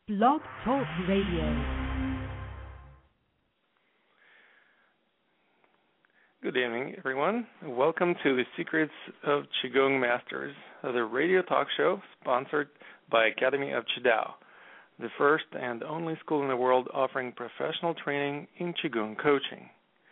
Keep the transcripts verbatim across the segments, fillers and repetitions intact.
Blog Talk Radio. Good evening, everyone. Welcome to the Secrets of Qigong Masters, the radio talk show sponsored by Academy of Qidao, the first and only school in the world offering professional training in Qigong coaching.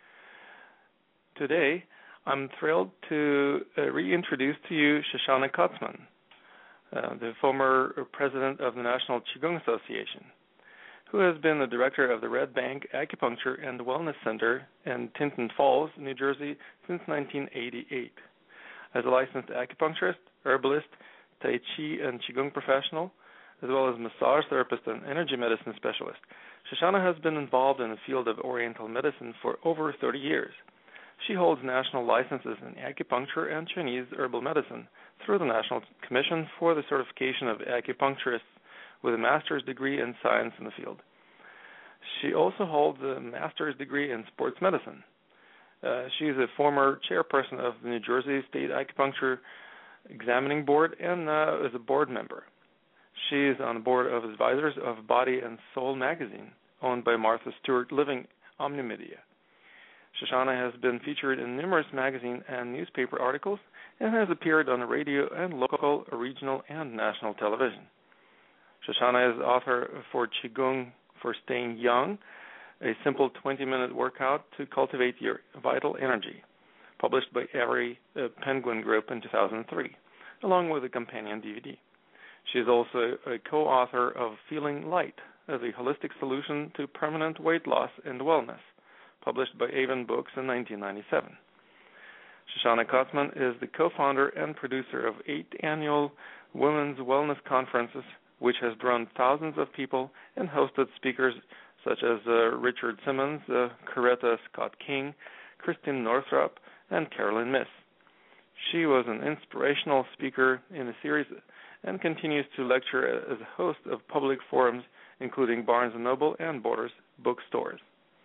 Today, I'm thrilled to uh, reintroduce to you Shoshana Kotzman, uh, the former president of the National Qigong Association, who has been the director of the Red Bank Acupuncture and Wellness Center in Tinton Falls, New Jersey, since nineteen eighty-eight. As a licensed acupuncturist, herbalist, Tai Chi and Qigong professional, as well as massage therapist and energy medicine specialist, Shoshana has been involved in the field of Oriental medicine for over thirty years. She holds national licenses in acupuncture and Chinese herbal medicine through the National Commission for the Certification of Acupuncturists with a master's degree in science in the field. She also holds a master's degree in sports medicine. Uh, she is a former chairperson of the New Jersey State Acupuncture Examining Board and uh, is a board member. She is on the board of advisors of Body and Soul magazine, owned by Martha Stewart Living Omnimedia. Shoshana has been featured in numerous magazine and newspaper articles and has appeared on the radio and local, regional, and national television. Shoshana is author for Qigong for Staying Young, a simple twenty-minute workout to cultivate your vital energy, published by Avery uh, Penguin Group in two thousand three, along with a companion D V D. She is also a co-author of Feeling Light, as a holistic solution to permanent weight loss and wellness, published by Avon Books in nineteen ninety-seven. Shoshana Kotzman is the co-founder and producer of eight annual women's wellness conferences, which has drawn thousands of people and hosted speakers such as uh, Richard Simmons, uh, Coretta Scott King, Christine Northrup, and Carolyn Miss. She was an inspirational speaker in the series and continues to lecture as a host of public forums, including Barnes and Noble and Borders bookstores.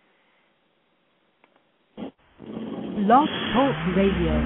Blog Talk Radio.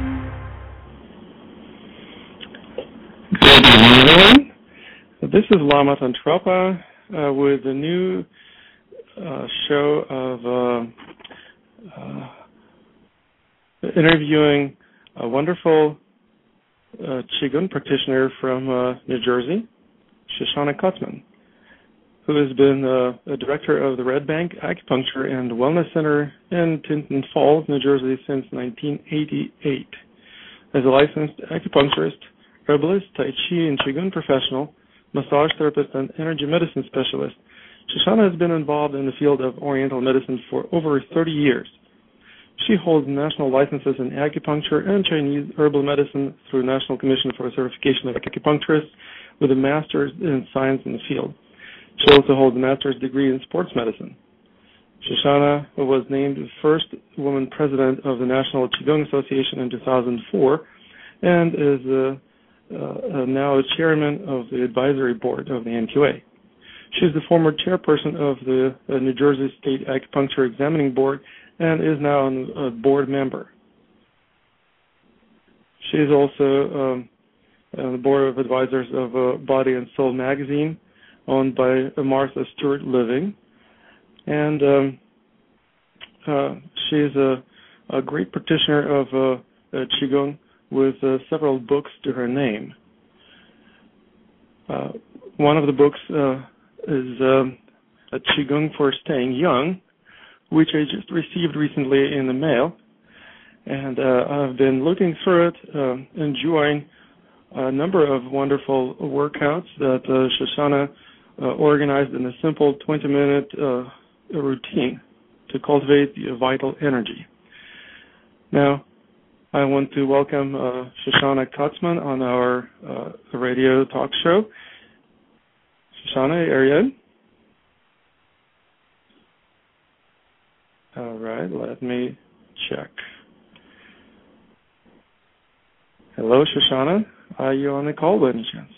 Good evening, everyone. This is Lama Tantropa uh, with a new uh, show of uh, uh, interviewing a wonderful uh, Qigong practitioner from uh, New Jersey, Shoshana Kotzman, who has been uh, a director of the Red Bank Acupuncture and Wellness Center in Tinton Falls, New Jersey, since nineteen eighty-eight. As a licensed acupuncturist, herbalist, Tai Chi, and Qigong professional, massage therapist, and energy medicine specialist, Shoshana has been involved in the field of Oriental medicine for over thirty years. She holds national licenses in acupuncture and Chinese herbal medicine through National Commission for Certification of Acupuncturists with a master's in science in the field. She also holds a master's degree in sports medicine. Shoshana was named the first woman president of the National Qigong Association in two thousand four and is a Uh, uh, now a chairman of the advisory board of the N Q A. She is the former chairperson of the uh, New Jersey State Acupuncture Examining Board and is now a board member. She is also um, on the board of advisors of uh, Body and Soul magazine, owned by uh, Martha Stewart Living, and um, uh, she is a, a great practitioner of uh, uh, Qigong, with uh, several books to her name. Uh, one of the books uh, is um, a Qigong for Staying Young, which I just received recently in the mail, and uh, I've been looking through it, uh, enjoying a number of wonderful workouts that uh, Shoshana uh, organized in a simple twenty-minute uh, routine to cultivate the vital energy. Now, I want to welcome uh, Shoshana Kotzman on our uh, radio talk show. Shoshana, are you in? All right, let me check. Hello, Shoshana. Are you on the call by any chance?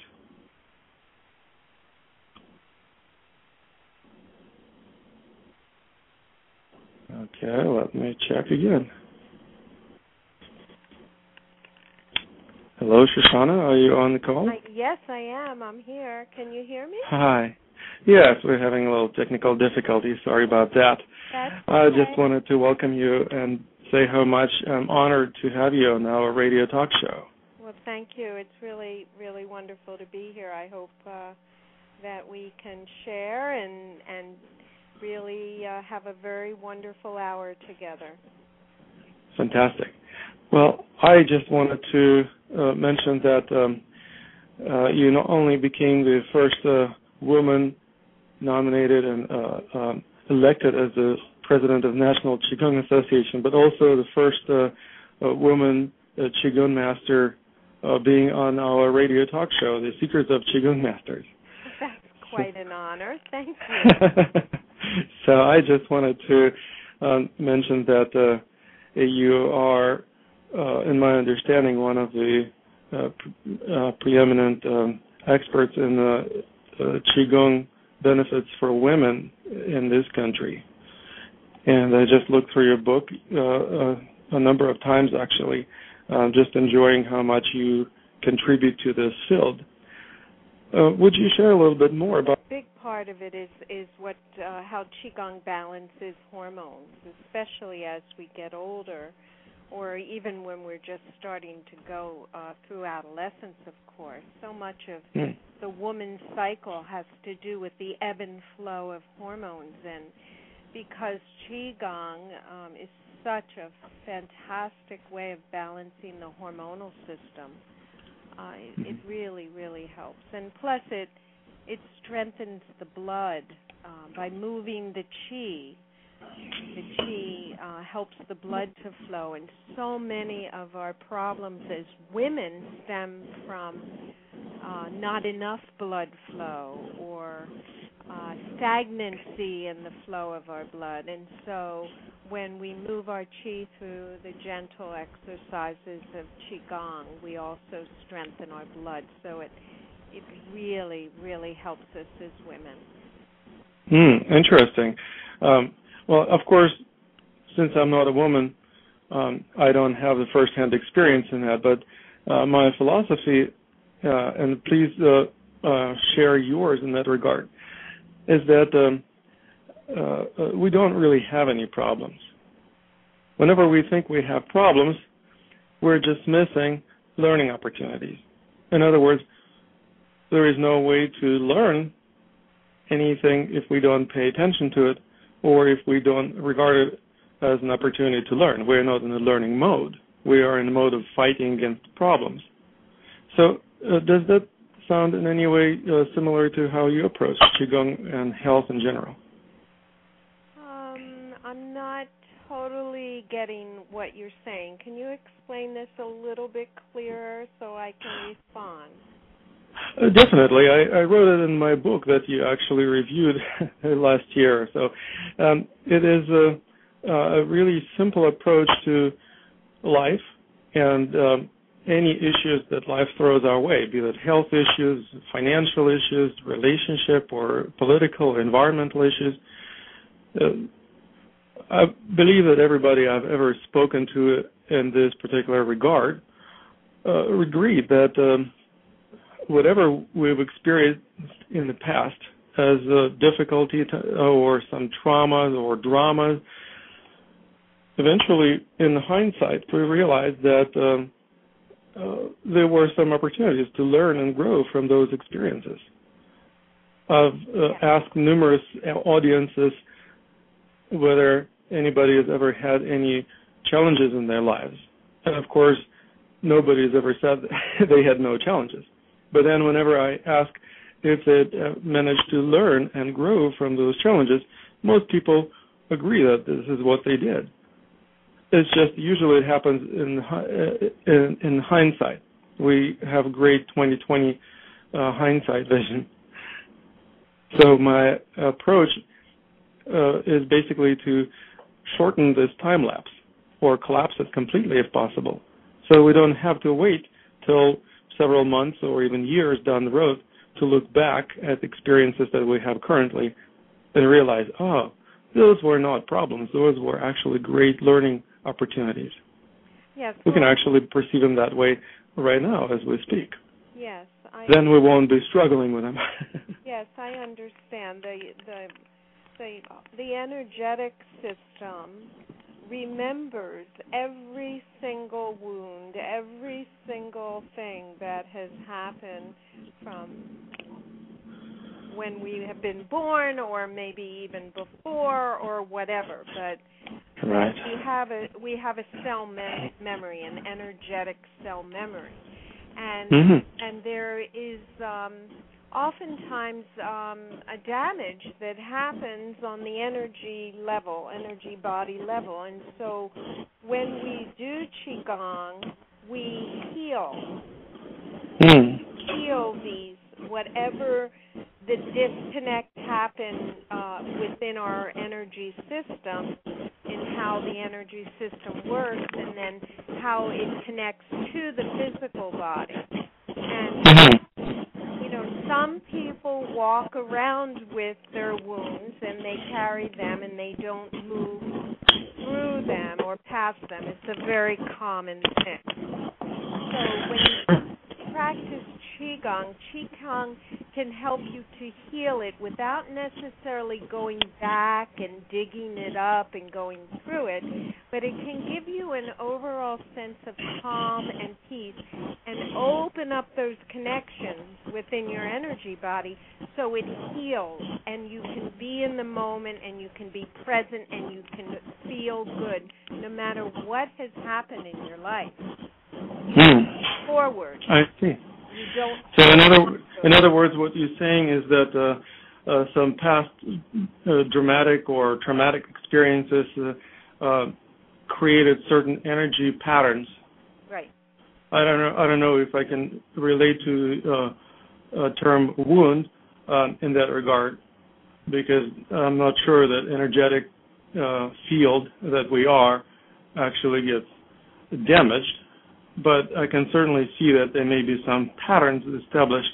Okay, let me check again. Hello, Shoshana. Are you on the call? I, yes, I am. I'm here. Can you hear me? Hi. Yes, we're having a little technical difficulty. Sorry about that. That's I okay. just wanted to welcome you and say how much I'm honored to have you on our radio talk show. Well, thank you. It's really, really wonderful to be here. I hope uh, that we can share and and really uh, have a very wonderful hour together. Fantastic. Well, I just wanted to uh, mention that um, uh, you not only became the first uh, woman nominated and uh, um, elected as the president of National Qigong Association, but also the first uh, uh, woman uh, Qigong master uh, being on our radio talk show, The Secrets of Qigong Masters. That's quite an honor. Thank you. So I just wanted to um, mention that uh, you are, uh, in my understanding, one of the uh, pre- uh, preeminent um, experts in the uh, Qigong benefits for women in this country. And I just looked through your book uh, uh, a number of times, actually, uh, just enjoying how much you contribute to this field. Uh, would you share a little bit more about? A big part of it is is what uh, how Qigong balances hormones, especially as we get older, or even when we're just starting to go uh, through adolescence. Of course, so much of Hmm. the woman's cycle has to do with the ebb and flow of hormones, and because Qigong um, is such a fantastic way of balancing the hormonal system. Uh, it, it really, really helps. And plus, it it strengthens the blood uh, by moving the qi. The qi uh, helps the blood to flow. And so many of our problems as women stem from uh, not enough blood flow or uh, stagnancy in the flow of our blood. And so when we move our qi through the gentle exercises of Qigong, we also strengthen our blood. So it it really, really helps us as women. Hmm, interesting. Um, well, of course, since I'm not a woman, um, I don't have the first-hand experience in that, but uh, my philosophy, uh, and please uh, uh, share yours in that regard, is that um, uh, uh, we don't really have any problems. Whenever we think we have problems, we're just missing learning opportunities. In other words, there is no way to learn anything if we don't pay attention to it or if we don't regard it as an opportunity to learn. We're not in a learning mode. We are in a mode of fighting against problems. So uh, does that sound in any way uh, similar to how you approach Qigong and health in general? Um, I'm not totally getting what you're saying. Can you explain this a little bit clearer so I can respond? Uh, definitely. I, I wrote it in my book that you actually reviewed last year. So um, it is a, a really simple approach to life and um, any issues that life throws our way, be it health issues, financial issues, relationship, or political, or environmental issues. Uh, I believe that everybody I've ever spoken to in this particular regard uh, agreed that um, whatever we've experienced in the past as a difficulty to, or some traumas or dramas, eventually, in hindsight, we realized that um, uh, there were some opportunities to learn and grow from those experiences. I've uh, asked numerous audiences whether anybody has ever had any challenges in their lives. And, of course, nobody has ever said that they had no challenges. But then whenever I ask if they uh, managed to learn and grow from those challenges, most people agree that this is what they did. It's just usually it happens in uh, in, in hindsight. We have great twenty twenty uh, hindsight vision. So my approach uh, is basically to shorten this time lapse or collapse it completely if possible. So we don't have to wait till several months or even years down the road to look back at experiences that we have currently and realize, oh, those were not problems. Those were actually great learning opportunities. Yes. We well, can actually perceive them that way right now as we speak. Yes, I I then we won't be struggling with them. Yes, I understand. The the the the energetic system remembers every single wound, every single thing that has happened from when we have been born, or maybe even before, or whatever. But right. we have a we have a cell mem- memory, an energetic cell memory, and mm-hmm. and there is um, oftentimes um, a damage that happens on the energy level, energy body level, and so when we do qigong, we heal, mm. heal these whatever the disconnect happened uh, within our energy system, in how the energy system works, and then how it connects to the physical body. And mm-hmm. you know, some people walk around with their wounds and they carry them and they don't move through them or past them. It's a very common thing. So when you practice qigong, qigong can help you to heal it without necessarily going back and digging it up and going through it, but it can give you an overall sense of calm and peace and open up those connections within your energy body so it heals and you can be in the moment and you can be present and you can feel good no matter what has happened in your life. Mm. Forward. I see. You don't. So in other in other words, what you're saying is that uh, uh, some past uh, dramatic or traumatic experiences uh, uh, created certain energy patterns. Right. I don't know. I don't know if I can relate to uh, a term wound um, in that regard, because I'm not sure that energetic uh, field that we are actually gets damaged. But I can certainly see that there may be some patterns established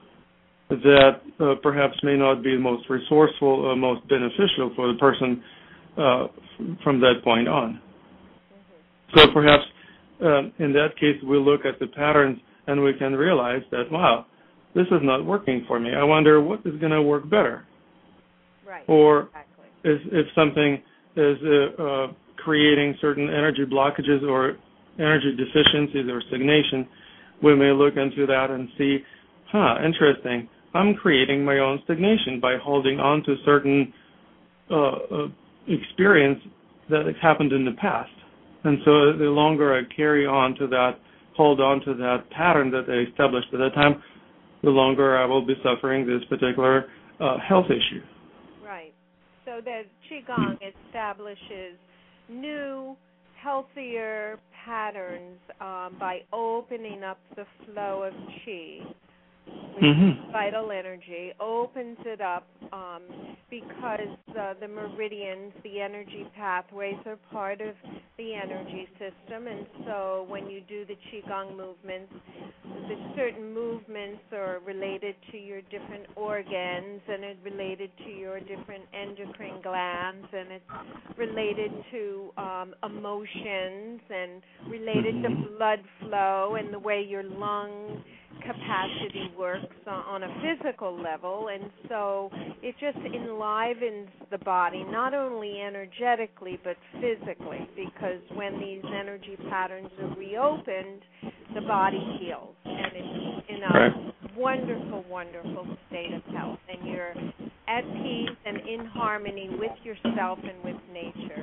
that uh, perhaps may not be the most resourceful or most beneficial for the person uh, f- from that point on. Mm-hmm. So perhaps uh, in that case we look at the patterns and we can realize that, wow, this is not working for me. I wonder what is going to work better. Right. Or exactly. if, if something is uh, uh, creating certain energy blockages or energy deficiencies or stagnation, we may look into that and see, huh, interesting, I'm creating my own stagnation by holding on to certain uh, uh, experience that happened in the past. And so the longer I carry on to that, hold on to that pattern that I established at that time, the longer I will be suffering this particular uh, health issue. Right. So that qigong establishes new, healthier patterns um, by opening up the flow of qi, which mm-hmm. is vital energy, opens it up um, because uh, the meridians, the energy pathways, are part of the energy system. And so when you do the qigong movements, the certain movements are related to your different organs, and it's related to your different endocrine glands, and it's related to um, emotions, and related mm-hmm. to blood flow and the way your lung capacity works on a physical level. And so it just enlivens the body, not only energetically but physically, because when these energy patterns are reopened, the body heals, and it's in a right. wonderful, wonderful state of health, and you're at peace and in harmony with yourself and with nature.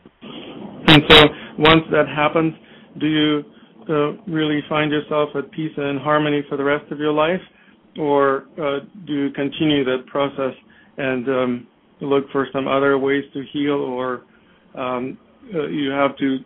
And so once that happens, do you uh, really find yourself at peace and in harmony for the rest of your life, or uh, do you continue that process and um, look for some other ways to heal, or um, uh, you have to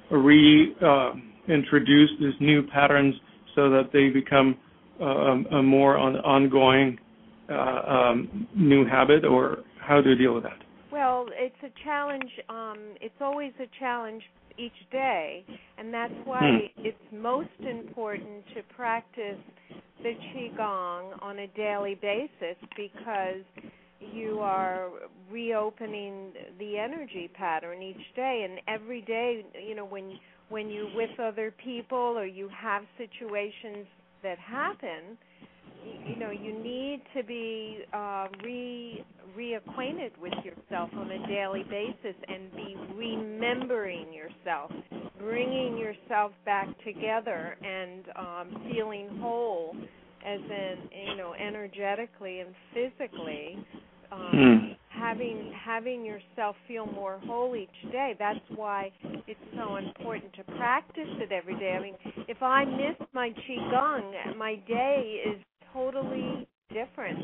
reintroduce uh, these new patterns so that they become uh, a more on ongoing uh, um, new habit, or how do you deal with that? Well, it's a challenge. Um, it's always a challenge each day, and that's why hmm. it's most important to practice the qigong on a daily basis, because you are reopening the energy pattern each day. And every day, you know, when when you're with other people or you have situations that happen, you know, you need to be uh, re reacquainted with yourself on a daily basis and be remembering yourself, bringing yourself back together and um, feeling whole, as in, you know, energetically and physically. Um, mm. having having yourself feel more whole each day. That's why it's so important to practice it every day. I mean, if I miss my Qigong, my day is totally different.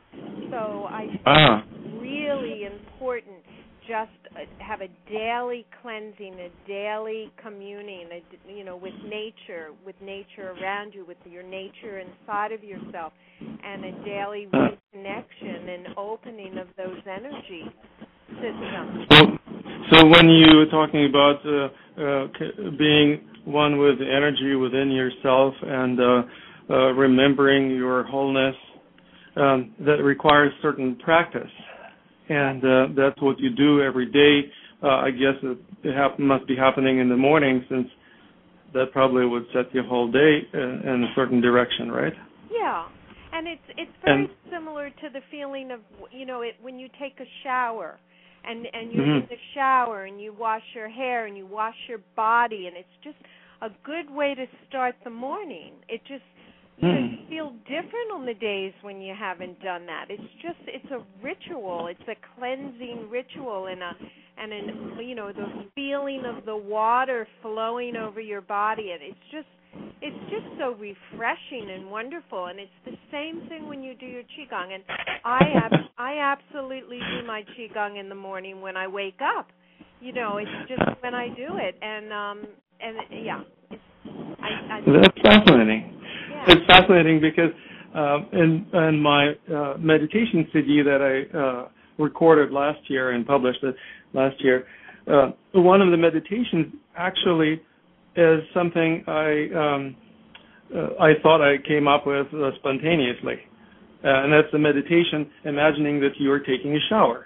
So I think Ah. it's really important just uh, have a daily cleansing, a daily communing, a, you know, with nature, with nature around you, with your nature inside of yourself, and a daily reconnection and opening of those energy systems. So, so when you were talking about uh, uh, being one with the energy within yourself and uh, uh, remembering your wholeness, um, that requires certain practice. And uh, that's what you do every day. Uh, I guess it, it hap- must be happening in the morning, since that probably would set your whole day uh, in a certain direction, right? Yeah, and it's it's very and, similar to the feeling of, you know, it, when you take a shower, and and you're mm-hmm. in the shower and you wash your hair and you wash your body, and it's just a good way to start the morning. It just You, know, you feel different on the days when you haven't done that. It's just, it's a ritual. It's a cleansing ritual, and a, and an, you know, the feeling of the water flowing over your body, and it's just, it's just so refreshing and wonderful. And it's the same thing when you do your Qigong. And I, ab- I absolutely do my Qigong in the morning when I wake up. You know, it's just when I do it, and um, and yeah, it's, I, I, that's fascinating. Yeah. It's fascinating because uh, in, in my uh, meditation C D that I uh, recorded last year and published it last year, uh, one of the meditations actually is something I um, uh, I thought I came up with uh, spontaneously, uh, and that's the meditation imagining that you are taking a shower.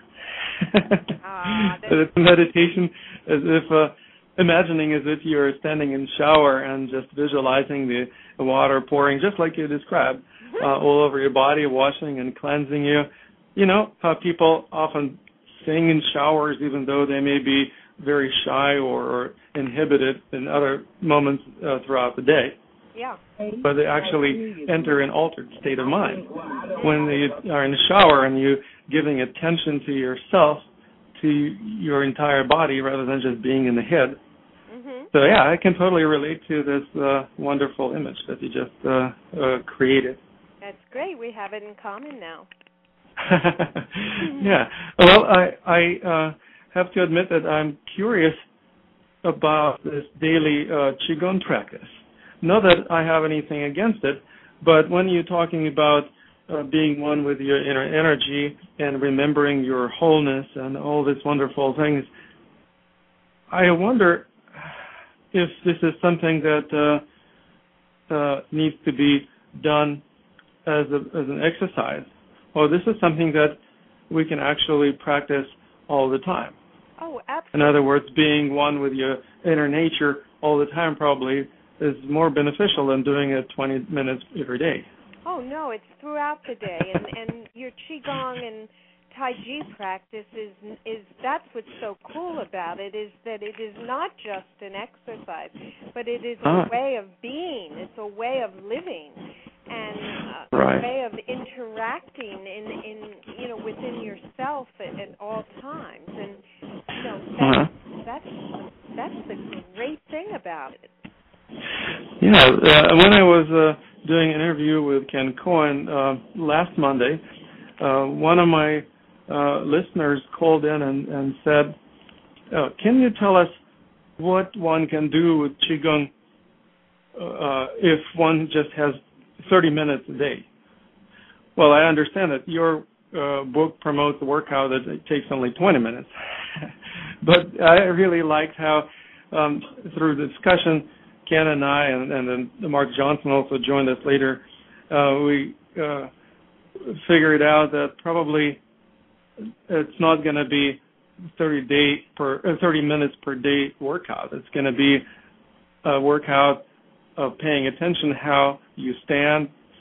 Ah, so it's a meditation as if uh, imagining as if you're standing in the shower and just visualizing the, the water pouring, just like you described, uh, all over your body, washing and cleansing you. You know how people often sing in showers, even though they may be very shy or, or inhibited in other moments uh, throughout the day. Yeah. But they actually enter an altered state of mind when they are in the shower and you're giving attention to yourself, to your entire body, rather than just being in the head. Mm-hmm. So yeah, I can totally relate to this uh, wonderful image that you just uh, uh, created. That's great. We have it in common now. Yeah. Well, I, I uh, have to admit that I'm curious about this daily uh, Qigong practice. Not that I have anything against it, but when you're talking about uh, being one with your inner energy and remembering your wholeness and all these wonderful things, I wonder if this is something that uh, uh, needs to be done as, a, as an exercise, or this is something that we can actually practice all the time. Oh, In absolutely. other words, being one with your inner nature all the time probably is more beneficial than doing it twenty minutes every day. Oh, no, it's throughout the day. And, and your Qigong and Tai Chi practice is, is, that's what's so cool about it, is that it is not just an exercise, but it is a Ah. way of being. It's a way of living. And uh, Right. a way of interacting in, in you know, within yourself at, at all times. And, you know, that's, Uh-huh. that's, that's the great thing about it. Yeah, uh, when I was uh, doing an interview with Ken Cohen uh, last Monday, uh, one of my uh, listeners called in and, and said, uh, can you tell us what one can do with Qigong uh, if one just has thirty minutes a day? Well, I understand that your uh, book promotes a workout that it takes only twenty minutes. But I really liked how um, through the discussion, Ken and I, and, and then Mark Johnson also joined us later, uh, we uh, figured out that probably it's not going to be thirty day per uh, thirty minutes per day workout. It's going to be a workout of paying attention how you stand,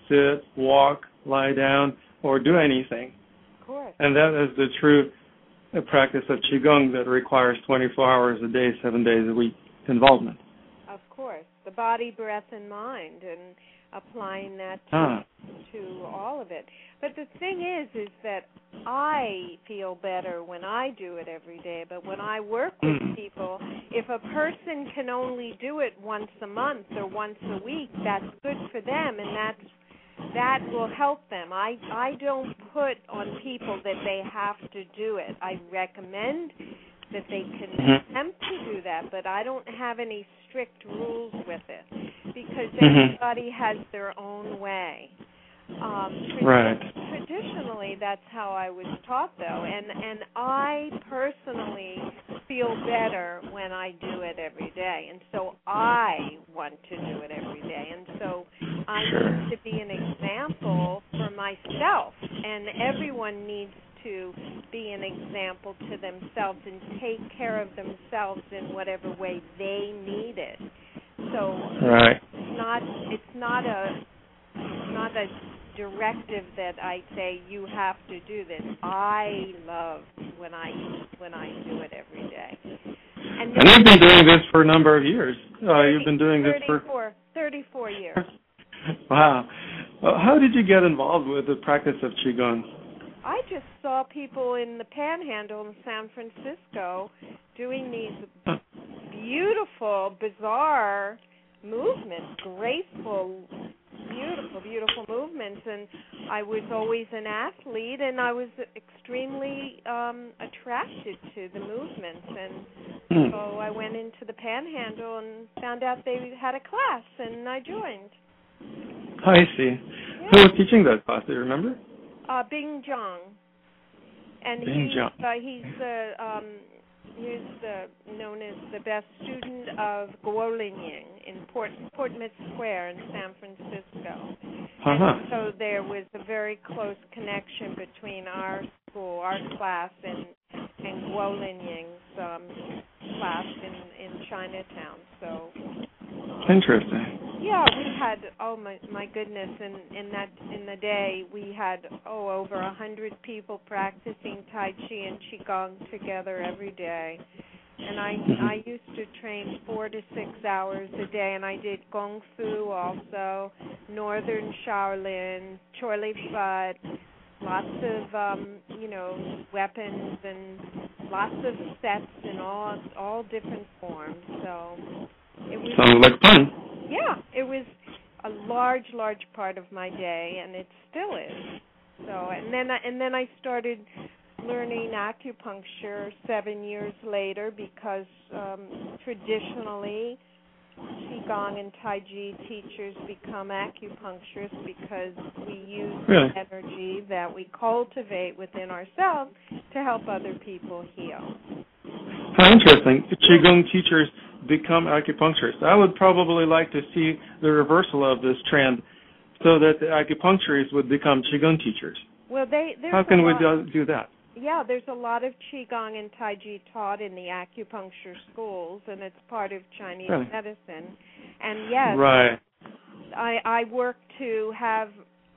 sit, walk, lie down, or do anything. Of course. And that is the true practice of Qigong that requires twenty-four hours a day, seven days a week involvement. Of course. The body, breath, and mind, and applying that to, ah. to all of it. But the thing is, is that I feel better when I do it every day. But when I work with mm. people, if a person can only do it once a month or once a week, that's good for them, and that's that will help them. I, I don't put on people that they have to do it. I recommend that they can mm-hmm. attempt to do that, but I don't have any strict rules with it because mm-hmm. everybody has their own way. Um, right. Traditionally, that's how I was taught, though, and, and I personally feel better when I do it every day, and so I want to do it every day, and so I sure. need to be an example for myself, and everyone needs to be an example to themselves and take care of themselves in whatever way they need it. So right. it's not it's not a not a directive that I say you have to do this. I love when I when I do it every day. And, and you've been doing this for a number of years. Uh, thirty, you've been doing this for thirty-four years. Wow. Well, how did you get involved with the practice of Qigong? I just saw people in the Panhandle in San Francisco doing these beautiful, bizarre movements, graceful, beautiful, beautiful movements. And I was always an athlete, and I was extremely um, attracted to the movements. And hmm. so I went into the Panhandle and found out they had a class, and I joined. I see. Yeah. Who was teaching that class? Do you remember? Uh, Bing Zhang, and Bing he's Zhang. uh, he's the um, he's the, known as the best student of Guo Linying in Port Portsmouth Square in San Francisco. Uh-huh. And so there was a very close connection between our school, our class, and and Guo Linying's um, class in in Chinatown. So. Interesting. Yeah, we had oh my my goodness, and in that in the day we had oh over a hundred people practicing Tai Chi and Qigong together every day, and I mm-hmm. I used to train four to six hours a day, and I did Gong Fu also, Northern Shaolin, Chor Li Fut, lots of um, you know weapons and lots of sets in all all different forms. So. It was, Sounds like fun. Yeah, it was a large, large part of my day, and it still is. So, and then, I, and then I started learning acupuncture seven years later because um, traditionally, Qigong and Tai Chi teachers become acupuncturists because we use really? the energy that we cultivate within ourselves to help other people heal. How interesting. Qigong teachers become acupuncturists. I would probably like to see the reversal of this trend so that the acupuncturists would become Qigong teachers. Well, they How can we lot, do that? Yeah, there's a lot of Qigong and Tai Chi taught in the acupuncture schools, and it's part of Chinese really? medicine. And yes, right. I, I work to have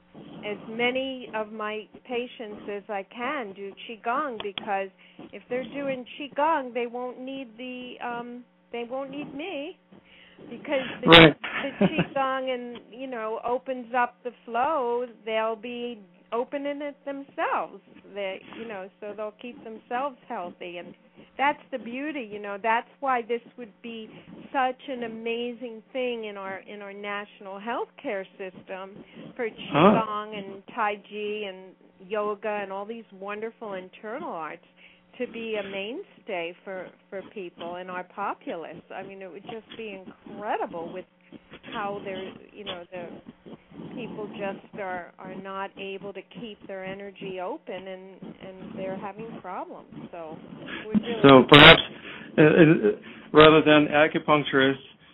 as many of my patients as I can do Qigong because if they're doing Qigong, they won't need the um, they won't need me because the, right. the Qigong and you know opens up the flow. They'll be opening it themselves. They you know so they'll keep themselves healthy, and that's the beauty. You know that's why this would be such an amazing thing in our in our national healthcare system for Qigong huh. and Tai Chi and yoga and all these wonderful internal arts to be a mainstay for, for people in our populace. I mean, it would just be incredible with how they're, you know, the people just are, are not able to keep their energy open and, and they're having problems. So, really so perhaps uh, rather than acupuncturists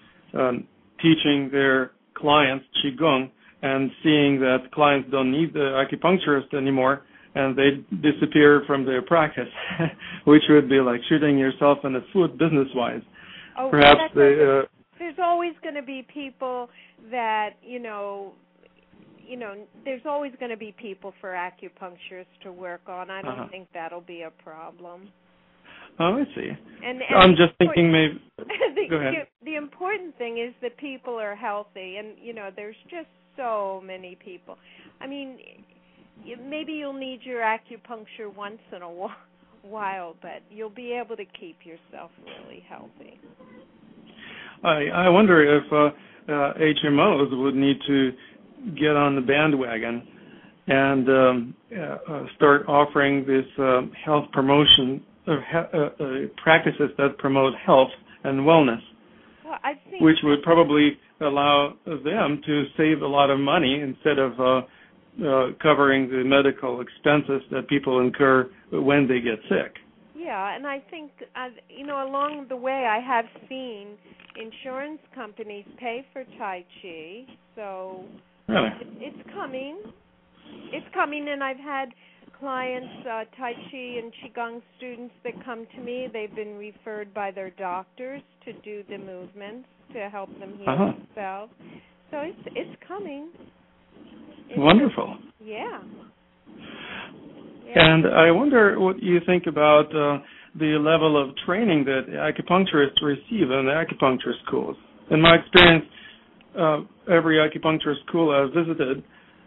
um, teaching their clients Qigong and seeing that clients don't need the acupuncturist anymore, and they disappear from their practice, which would be like shooting yourself in the foot business-wise. Oh, Perhaps well, they... Uh, there's always going to be people that, you know, you know, there's always going to be people for acupuncturists to work on. I don't Uh-huh. think that'll be a problem. Oh, I see. And, and I'm just thinking maybe. the, Go ahead. The, the important thing is that people are healthy, and you know, there's just so many people. I mean, you, maybe you'll need your acupuncture once in a while, but you'll be able to keep yourself really healthy. I I wonder if uh, uh, H M Os would need to get on the bandwagon and um, uh, start offering this uh, health promotion of he- uh, uh, practices that promote health and wellness, well, I think which would probably allow them to save a lot of money instead of uh, uh, covering the medical expenses that people incur when they get sick. Yeah, and I think, uh, you know, along the way I have seen insurance companies pay for Tai Chi, so Really? it, it's coming. It's coming, and I've had clients, uh, Tai Chi and Qigong students that come to me. They've been referred by their doctors to do the movements to help them heal Uh-huh. themselves. So it's it's coming. It's Wonderful. Yeah. yeah. And I wonder what you think about uh, the level of training that acupuncturists receive in the acupuncture schools. In my experience, uh, every acupuncture school I've visited,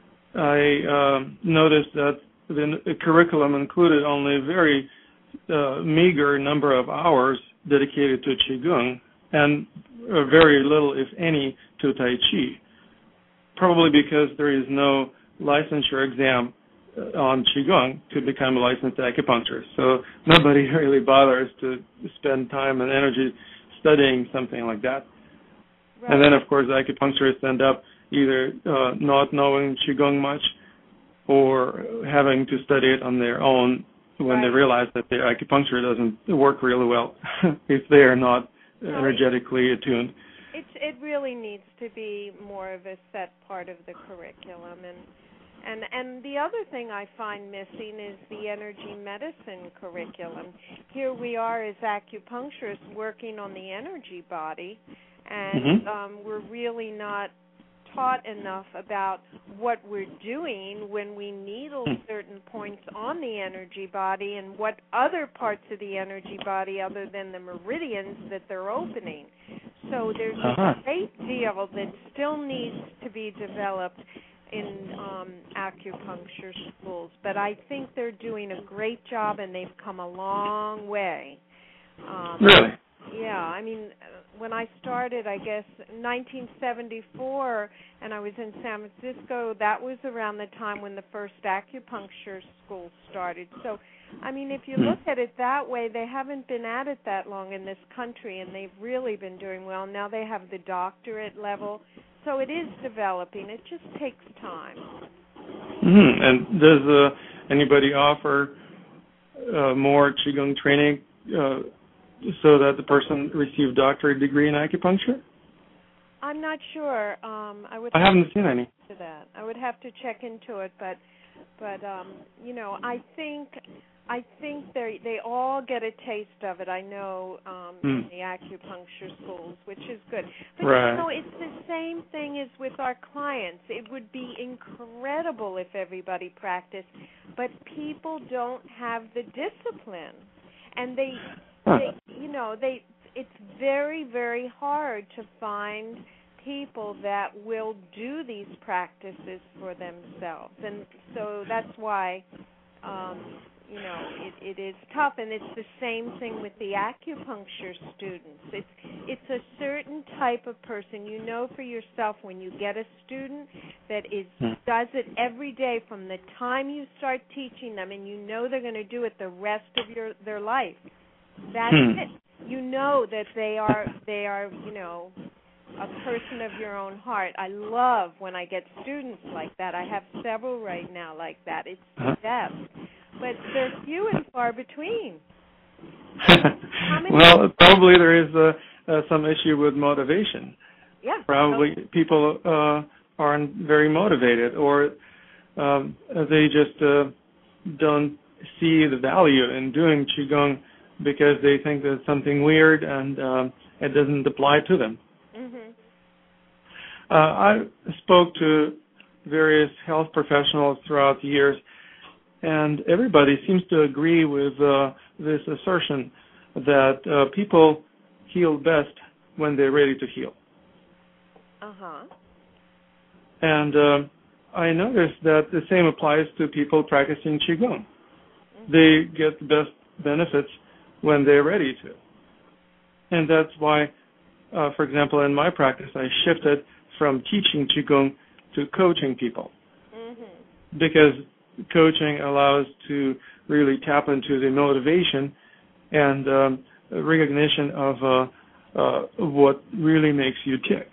I uh, noticed that the, the curriculum included only a very uh, meager number of hours dedicated to Qigong and uh, very little, if any, to Tai Chi. Probably because there is no licensure exam on Qigong to become a licensed acupuncturist. So nobody really bothers to spend time and energy studying something like that. Right. And then, of course, acupuncturists end up either uh, not knowing Qigong much or having to study it on their own when Right. they realize that their acupuncture doesn't work really well if they are not No, energetically attuned. It's, it really needs to be more of a set part of the curriculum. And, and, and the other thing I find missing is the energy medicine curriculum. Here we are as acupuncturists working on the energy body, and Mm-hmm. um, we're really not taught enough about what we're doing when we needle Hmm. certain points on the energy body and what other parts of the energy body other than the meridians that they're opening. So there's Uh-huh. a great deal that still needs to be developed in um, acupuncture schools, but I think they're doing a great job and they've come a long way. Um, Really? Yeah, I mean, when I started, I guess, nineteen seventy-four, and I was in San Francisco, that was around the time when the first acupuncture school started. So, I mean, if you Hmm. look at it that way, they haven't been at it that long in this country, and they've really been doing well. Now they have the doctorate level, so it is developing. It just takes time. Mm-hmm. And does uh, anybody offer uh, more Qigong training uh, so that the person receive doctorate degree in acupuncture? I'm not sure. Um, I would. I have haven't to seen any. to that. I would have to check into it, but but um, you know, I think I think they they all get a taste of it. I know um, Hmm. in the acupuncture schools, which is good. But Right. you know, it's the same thing as with our clients. It would be incredible if everybody practiced, but people don't have the discipline, and they Huh. they you know they it's very very hard to find people that will do these practices for themselves, and so that's why um, you know it, it is tough. And it's the same thing with the acupuncture students. It's it's a certain type of person. You know for yourself when you get a student that is Hmm. does it every day from the time you start teaching them, and you know they're going to do it the rest of your their life. That's Hmm. it. You know that they are they are you know a person of your own heart. I love when I get students like that. I have several right now like that. It's Uh-huh. the best, but they're few and far between. many- Well, probably there is uh, uh, some issue with motivation. Yeah. Probably people uh, aren't very motivated, or um, they just uh, don't see the value in doing Qigong because they think that it's something weird and um, it doesn't apply to them. Mhm. Uh, I spoke to various health professionals throughout the years, and everybody seems to agree with uh, this assertion that uh, people heal best when they're ready to heal. Uh-huh. And uh, I noticed that the same applies to people practicing Qigong. Mm-hmm. They get the best benefits when they're ready to. And that's why, uh, for example, in my practice, I shifted from teaching Qigong to coaching people. Mm-hmm. Because coaching allows to really tap into the motivation and um, recognition of uh, uh, what really makes you tick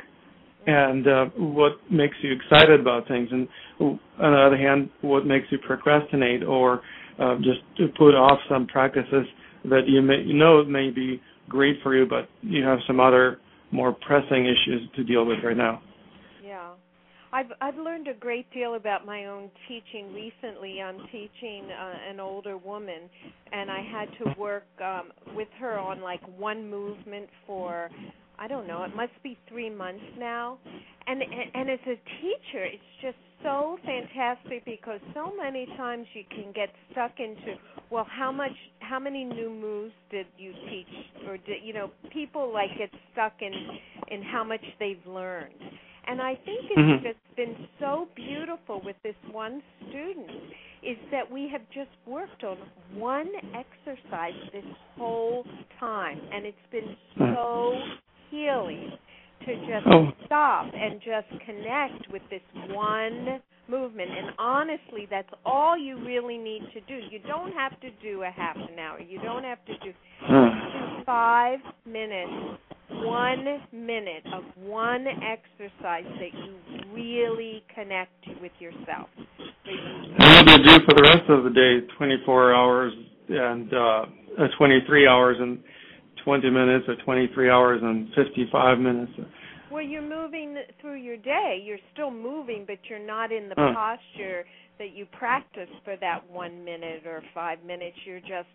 and uh, what makes you excited about things, and on the other hand, what makes you procrastinate or uh, just to put off some practices that you may you know may be great for you, but you have some other more pressing issues to deal with right now. Yeah. I've I've learned a great deal about my own teaching recently. I'm teaching uh, an older woman, and I had to work um, with her on like one movement for, I don't know, it must be three months now. And and as a teacher, it's just so fantastic because so many times you can get stuck into, well, how much, how many new moves did you teach, or did, you know, people like get stuck in in how much they've learned. And I think it's mm-hmm. just been so beautiful with this one student is that we have just worked on one exercise this whole time, and it's been so healing to just oh. stop and just connect with this one movement. And honestly, that's all you really need to do. You don't have to do a half an hour. You don't have to do, do five minutes. One minute of one exercise that you really connect with yourself. And what do you do for the rest of the day? twenty-four hours and uh, twenty-three hours and twenty minutes, or twenty-three hours and fifty-five minutes? Well, you're moving through your day. You're still moving, but you're not in the huh. posture that you practice for that one minute or five minutes. You're just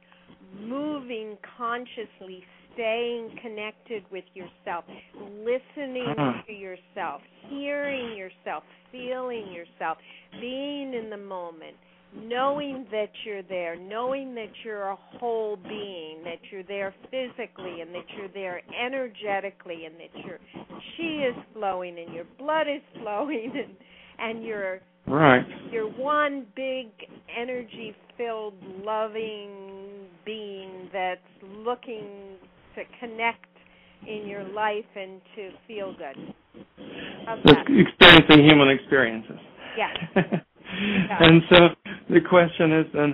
moving consciously, staying connected with yourself, listening uh-huh. to yourself, hearing yourself, feeling yourself, being in the moment, knowing that you're there, knowing that you're a whole being, that you're there physically and that you're there energetically and that your chi is flowing and your blood is flowing and, and you're right. you're one big energy-filled, loving being that's looking to connect in your life and to feel good. Just experiencing human experiences. Yes. Yeah. And so the question is then,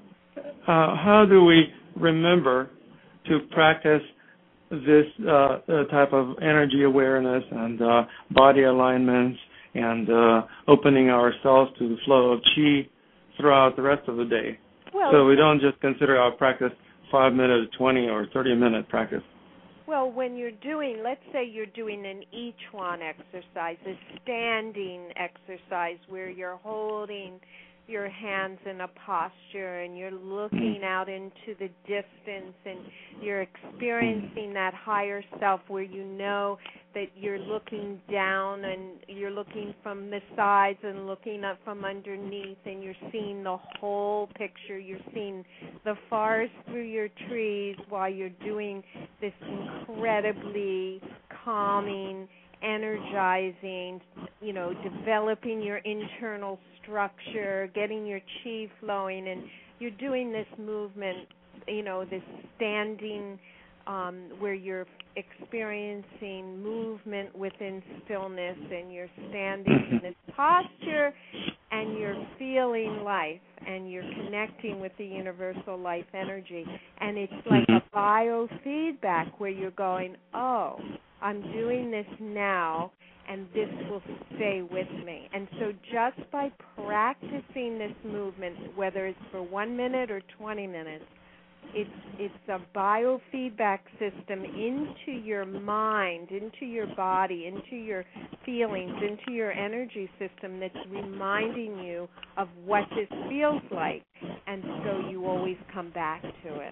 uh, how do we remember to practice this uh, type of energy awareness and uh, body alignments and uh, opening ourselves to the flow of chi throughout the rest of the day? Well, so we don't just consider our practice five-minute, twenty, or thirty-minute practice. Well, when you're doing, let's say you're doing an I Ching exercise, a standing exercise where you're holding your hands in a posture and you're looking out into the distance and you're experiencing that higher self where you know that you're looking down and you're looking from the sides and looking up from underneath and you're seeing the whole picture. You're seeing the forest through your trees while you're doing this incredibly calming, energizing, you know, developing your internal structure, getting your chi flowing, and you're doing this movement, you know, this standing um, where you're experiencing movement within stillness and you're standing in this posture and you're feeling life and you're connecting with the universal life energy. And it's like a biofeedback where you're going, oh, I'm doing this now, and this will stay with me. And so just by practicing this movement, whether it's for one minute or twenty minutes, it's it's a biofeedback system into your mind, into your body, into your feelings, into your energy system that's reminding you of what this feels like. And so you always come back to it.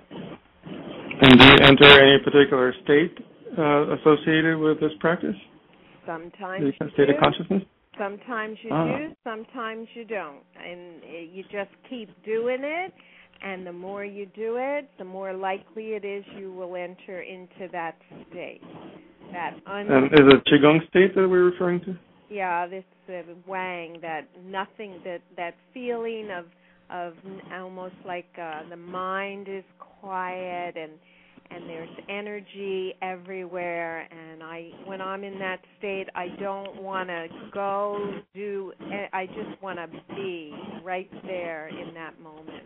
And do you enter any particular state Uh, associated with this practice? Sometimes the state of consciousness? Sometimes you Ah. do, sometimes you don't. And you just keep doing it, and the more you do it, the more likely it is you will enter into that state. That un- And is it Qigong state that we're referring to? Yeah, this uh, wang, that nothing, that, that feeling of, of almost like uh, the mind is quiet and and there's energy everywhere, and I when I'm in that state, I don't want to go do, I just want to be right there in that moment.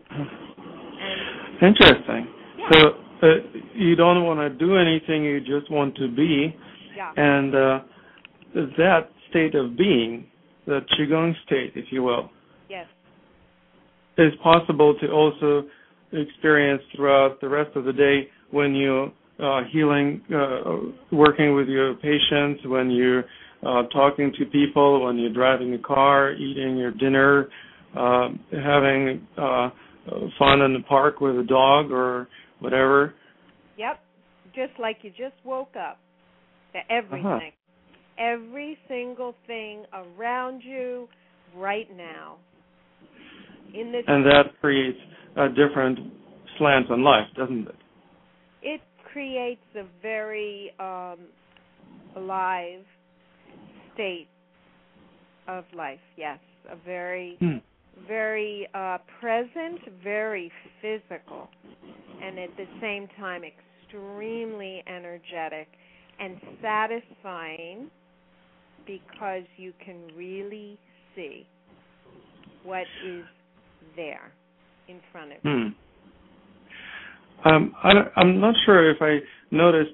And, Interesting. yeah. So uh, you don't want to do anything, you just want to be, yeah. and uh, that state of being, the Qigong state, if you will, yes. is possible to also experience throughout the rest of the day when you're uh, healing, uh, working with your patients, when you're uh, talking to people, when you're driving a car, eating your dinner, uh, having uh, fun in the park with a dog or whatever. Yep, just like you just woke up. Everything. Uh-huh. Every single thing around you right now. In this and that creates a different slant on life, doesn't it? It creates a very um, alive state of life, yes. A very, hmm. very uh, present, very physical, and at the same time extremely energetic and satisfying because you can really see what is there in front of you. Hmm. Um, I, I'm not sure if I noticed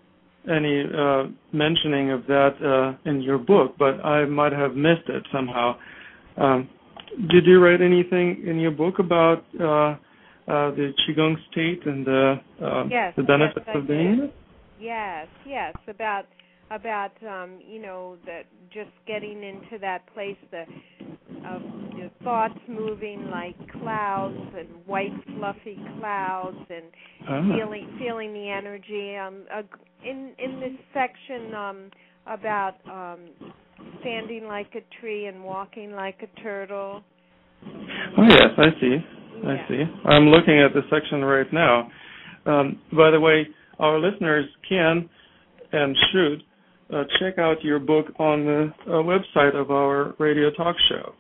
any uh, mentioning of that uh, in your book, but I might have missed it somehow. Um, did you write anything in your book about uh, uh, the Qigong state and the, uh, yes, the benefits yes, of being in it? Yes, yes, about about um, you know, that just getting into that place, the of the thoughts moving like clouds and white fluffy clouds, and Ah. feeling feeling the energy. Um, uh, in in this section um, about um, standing like a tree and walking like a turtle. Oh yes, I see. Yeah. I see. I'm looking at the section right now. Um, by the way, our listeners can and should uh, check out your book on the uh, website of our radio talk show.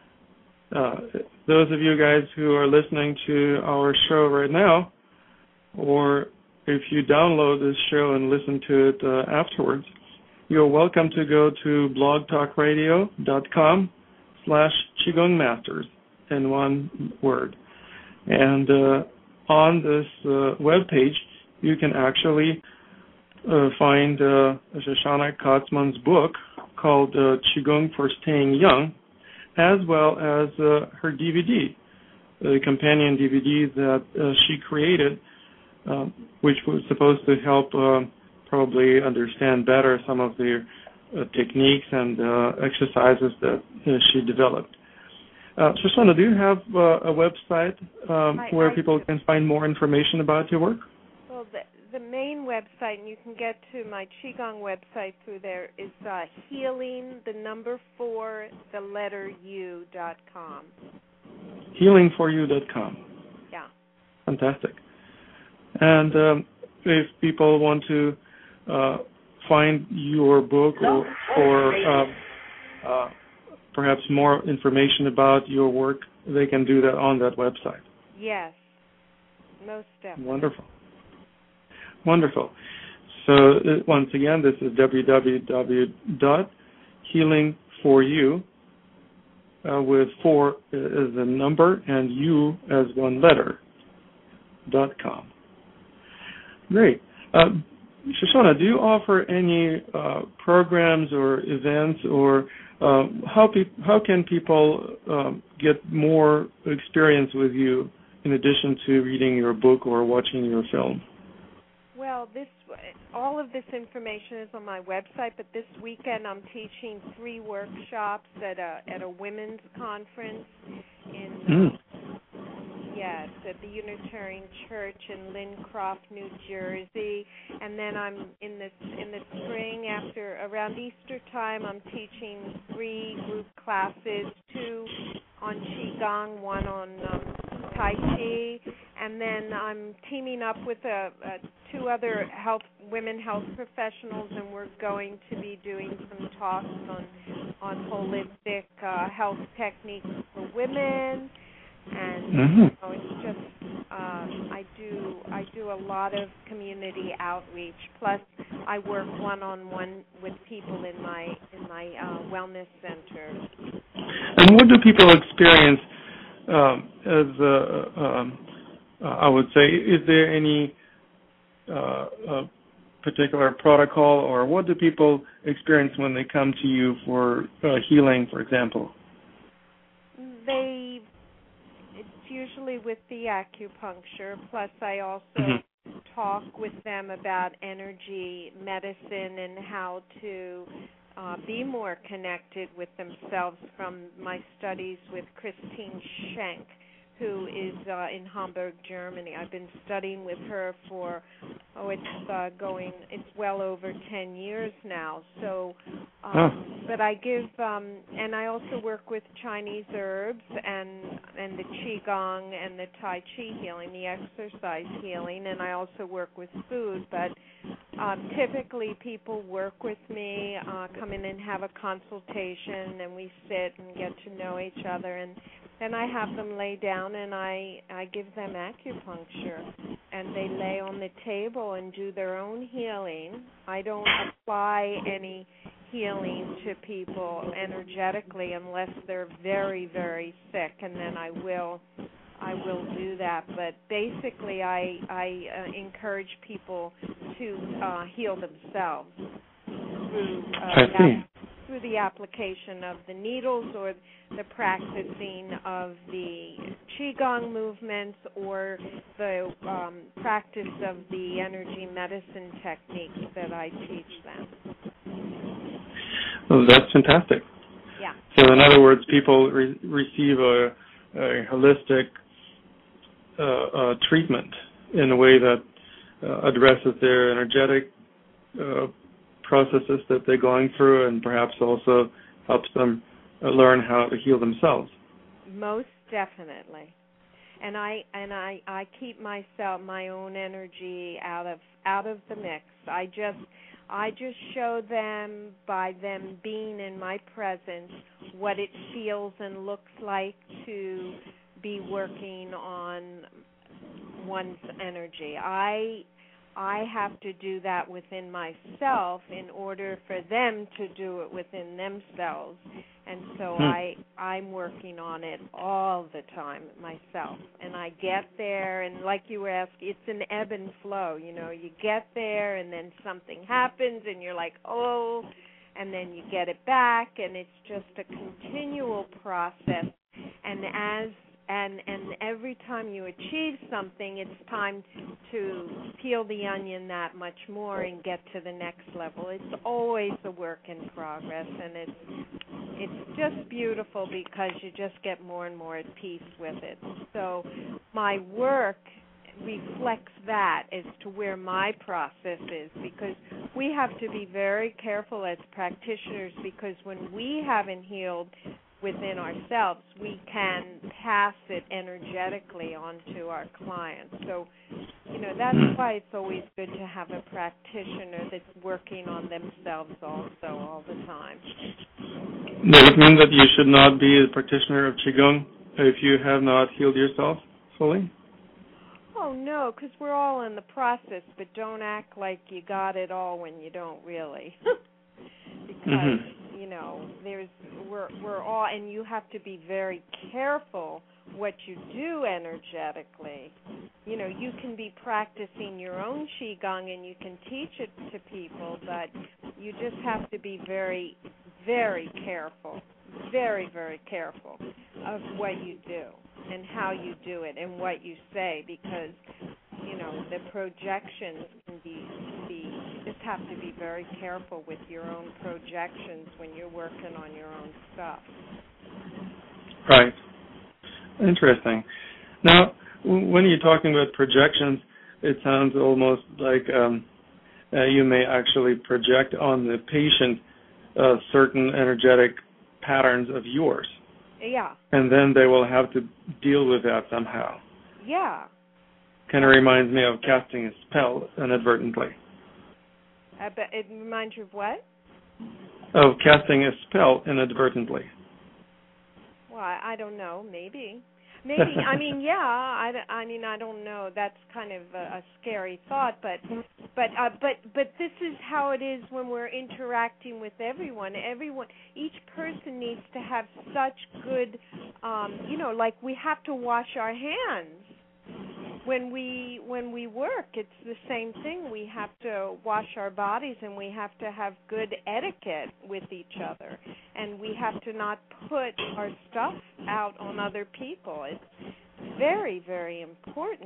Uh, those of you guys who are listening to our show right now, or if you download this show and listen to it uh, afterwards, you're welcome to go to blogtalkradio.com slash Qigong Masters in one word. And uh, on this uh, webpage, you can actually uh, find uh, Shoshana Katzman's book called uh, Qigong for Staying Young, as well as uh, her D V D, the companion D V D that uh, she created, uh, which was supposed to help uh, probably understand better some of the uh, techniques and uh, exercises that uh, she developed. Uh, Shoshana, do you have uh, a website um, I, where I people do. can find more information about your work? Well, the, the main website, and you can get to my Qigong website through there, is uh, healing, the number four, the letter U dot com. healing for you dot com. Yeah. Fantastic. And um, if people want to uh, find your book or, or uh, uh, perhaps more information about your work, they can do that on that website. Yes. Most definitely. Wonderful. Wonderful. So uh, once again, this is w w w dot healing for you, uh, with four as a number and U as one letter, dot com. Great. Uh, Shoshana, do you offer any uh, programs or events, or uh, how, pe- how can people um, get more experience with you in addition to reading your book or watching your film? Well, this all of this information is on my website, but this weekend I'm teaching three workshops at a at a women's conference in uh, Mm. yeah yes, at the Unitarian Church in Lincroft, New Jersey. And then I'm in the in the spring, after around Easter time, I'm teaching three group classes, two on Qigong, one on um, Tai Chi, and then I'm teaming up with a, a two other health women health professionals, and we're going to be doing some talks on on holistic uh, health techniques for women. And Mm-hmm. you know, it's just um, I do I do a lot of community outreach. Plus, I work one-on-one with people in my in my uh, wellness center. And what do people experience um, as uh, um, uh, I would say? Is there any uh, uh, particular protocol, or what do people experience when they come to you for uh, healing, for example? They it's usually with the acupuncture. Plus, I also Mm-hmm. talk with them about energy medicine and how to uh, be more connected with themselves from my studies with Christine Schenk, who is uh, in Hamburg, Germany. I've been studying with her for, oh, it's uh, going, it's well over ten years now. So, um, Oh. but I give, um, and I also work with Chinese herbs and and the Qigong and the Tai Chi healing, the exercise healing, and I also work with food. But um, typically people work with me, uh, come in and have a consultation, and we sit and get to know each other, and then I have them lay down and I, I give them acupuncture, and they lay on the table and do their own healing. I don't apply any healing to people energetically unless they're very, very sick, and then I will I will do that. But basically I, I uh, encourage people to uh, heal themselves through uh, I see. that, through the application of the needles or the practicing of the Qigong movements or the um, practice of the energy medicine techniques that I teach them. Well, that's fantastic. Yeah. So, in other words, people re- receive a, a holistic uh, uh, treatment in a way that uh, addresses their energetic uh, processes that they're going through, and perhaps also helps them uh, learn how to heal themselves. Most definitely. And I and I, I keep myself my own energy out of out of the mix. I just I just show them by them being in my presence what it feels and looks like to be working on one's energy. I I have to do that within myself in order for them to do it within themselves. And so hmm. I, I'm working on it all the time myself. And I get there, and like you were asking, it's an ebb and flow. You know, you get there, and then something happens, and you're like, oh, and then you get it back, and it's just a continual process. And as And and every time you achieve something, it's time to peel the onion that much more and get to the next level. It's always a work in progress, and it's it's just beautiful because you just get more and more at peace with it. So my work reflects that as to where my process is, because we have to be very careful as practitioners, because when we haven't healed within ourselves, we can pass it energetically on to our clients. So, you know, that's why it's always good to have a practitioner that's working on themselves also all the time. Does it mean that you should not be a practitioner of Qigong if you have not healed yourself fully? Oh, no, because we're all in the process, but don't act like you got it all when you don't really. Because, mm-hmm. you know, there's we're we're all, and you have to be very careful what you do energetically. You know, you can be practicing your own Qigong and you can teach it to people, but you just have to be very, very careful, very, very careful of what you do and how you do it and what you say, because, you know, the projections can be, be you just have to be very careful with your own projections when you're working on your own stuff. Right. Interesting. Now, when you're talking about projections, it sounds almost like um, uh, you may actually project on the patient uh, certain energetic patterns of yours. Yeah. And then they will have to deal with that somehow. Yeah. Kind of reminds me of casting a spell inadvertently. Uh, but it reminds you of what? Of casting a spell inadvertently. Well, I, I don't know. Maybe. Maybe. I mean, yeah. I, I mean, I don't know. That's kind of a, a scary thought, but but uh, but but this is how it is when we're interacting with everyone. Everyone, each person needs to have such good, um, you know, like we have to wash our hands when we when we work. It's the same thing. We have to wash our bodies, and we have to have good etiquette with each other, and we have to not put our stuff out on other people. It's very, very important.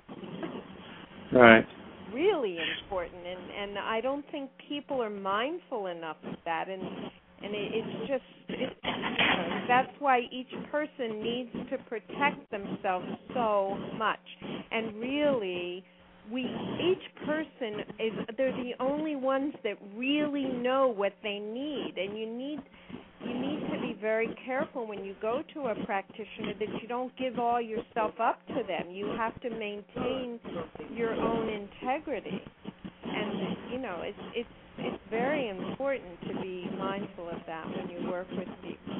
Right. Really important, and and I don't think people are mindful enough of that, and and it, it's just it's, that's why each person needs to protect themselves so much. And really, we each person is they're the only ones that really know what they need, and you need you need to be very careful when you go to a practitioner that you don't give all yourself up to them. You have to maintain your own integrity, and you know it's it's it's very important to be mindful of that when you work with people.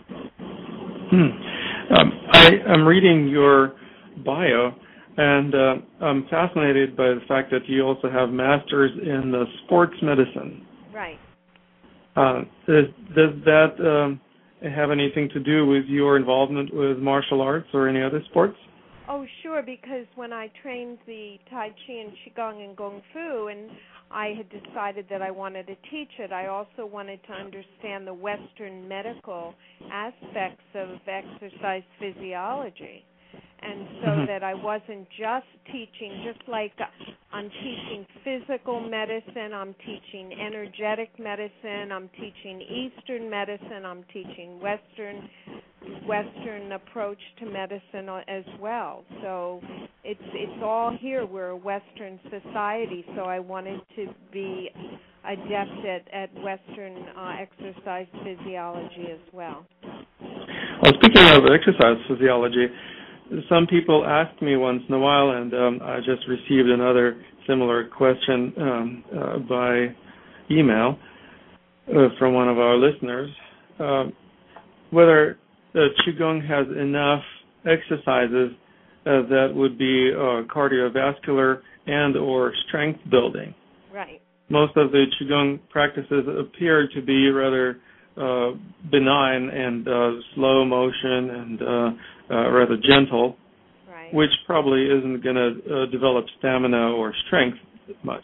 Hmm. Um, I am reading your bio, and uh, I'm fascinated by the fact that you also have masters in uh, sports medicine. Right. Uh, does, does that um, have anything to do with your involvement with martial arts or any other sports? Oh, sure, because when I trained the Tai Chi and Qigong and Kung Fu, and I had decided that I wanted to teach it, I also wanted to understand the Western medical aspects of exercise physiology. And so mm-hmm. that I wasn't just teaching, just like I'm teaching physical medicine, I'm teaching energetic medicine, I'm teaching Eastern medicine, I'm teaching Western Western approach to medicine as well. So it's it's all here. We're a Western society, so I wanted to be adept at, at Western uh, exercise physiology as well. Well, speaking of exercise physiology, some people ask me once in a while, and um, I just received another similar question um, uh, by email uh, from one of our listeners, uh, whether uh, Qigong has enough exercises uh, that would be uh, cardiovascular and or strength building. Right. Most of the Qigong practices appear to be rather uh, benign and uh, slow motion and uh, uh, rather gentle, right. which probably isn't going to uh, develop stamina or strength much.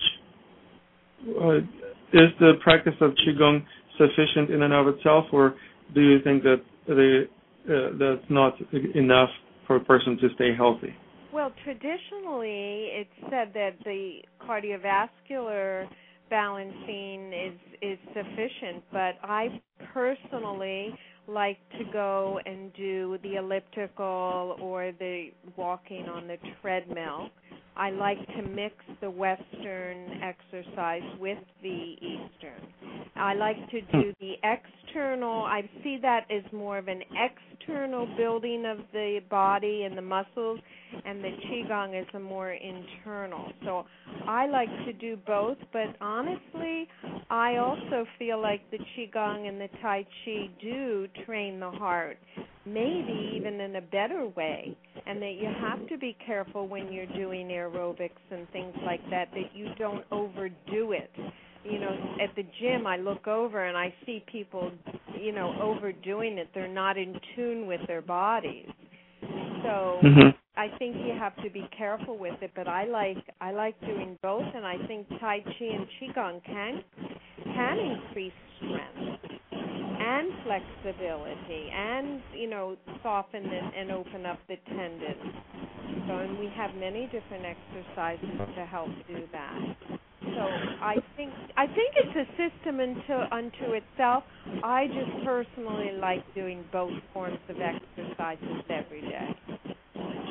Uh, is the practice of Qigong sufficient in and of itself, or do you think that the, uh, that's not enough for a person to stay healthy? Well, traditionally, it's said that the cardiovascular balancing is is sufficient, but I personally like to go and do the elliptical or the walking on the treadmill. I like to mix the Western exercise with the Eastern. I like to do the external. I see that as more of an external building of the body and the muscles, and the Qigong is a more internal. So I like to do both, but honestly, I also feel like the Qigong and the Tai Chi do train the heart, maybe even in a better way, and that you have to be careful when you're doing aerobics and things like that, that you don't overdo it. You know, at the gym, I look over and I see people, you know, overdoing it. They're not in tune with their bodies. So mm-hmm. I think you have to be careful with it, but I like I like doing both, and I think Tai Chi and Qigong can can increase strength and flexibility and, you know, soften and, and open up the tendons. So, and we have many different exercises to help do that. So I think I think it's a system unto, unto itself. I just personally like doing both forms of exercises every day.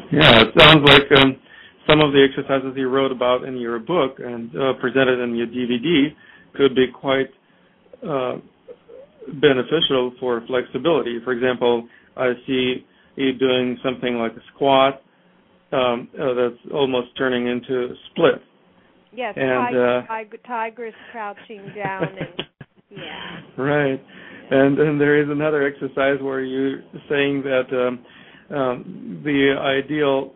Yeah, it sounds like um, some of the exercises you wrote about in your book and uh, presented in your D V D could be quite uh, beneficial for flexibility. For example, I see you doing something like a squat um, uh, that's almost turning into a split. Yes, and, tiger, uh, tiger, tiger's crouching down and yeah. Right. And then there is another exercise where you're saying that um, um, the ideal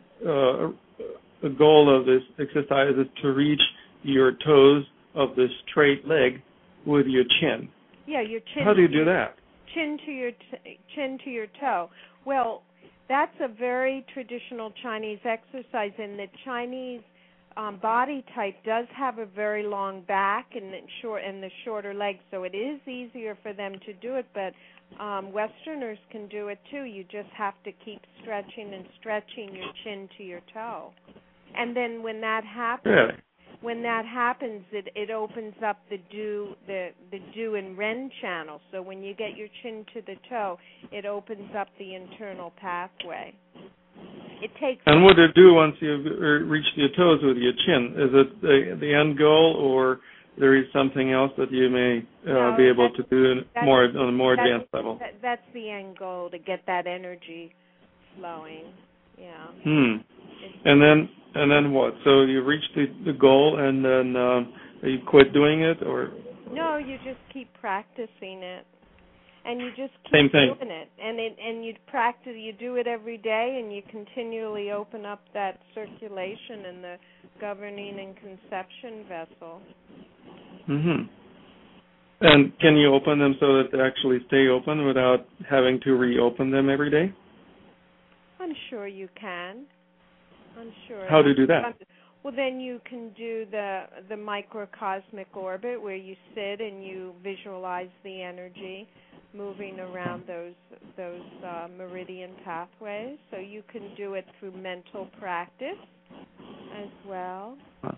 uh, goal of this exercise is to reach your toes of the straight leg with your chin. Yeah, your chin. How do you do that? Chin to your t- chin to your toe. Well, that's a very traditional Chinese exercise, and the Chinese um, body type does have a very long back and short and the shorter legs, so it is easier for them to do it. But um, Westerners can do it too. You just have to keep stretching and stretching your chin to your toe, and then when that happens. Really? When that happens, it, it opens up the Du the the Du and Ren channel. So when you get your chin to the toe, it opens up the internal pathway. It takes. And what do you do once you've reached your toes with your chin? Is it the, the end goal, or there is something else that you may uh, no, be able to do more on a more that's, advanced level? That, that's the end goal, to get that energy flowing. Yeah. Hmm. And then and then what? So you reach the, the goal, and then uh, you quit doing it, or? No, you just keep practicing it, and you just keep Same thing. doing it, and it and you practice. You do it every day, and you continually open up that circulation in the governing and conception vessel. Mhm. And can you open them so that they actually stay open without having to reopen them every day? I'm sure you can. I'm sure. How do you do that? Well, then you can do the the microcosmic orbit, where you sit and you visualize the energy moving around those those uh, meridian pathways. So you can do it through mental practice as well.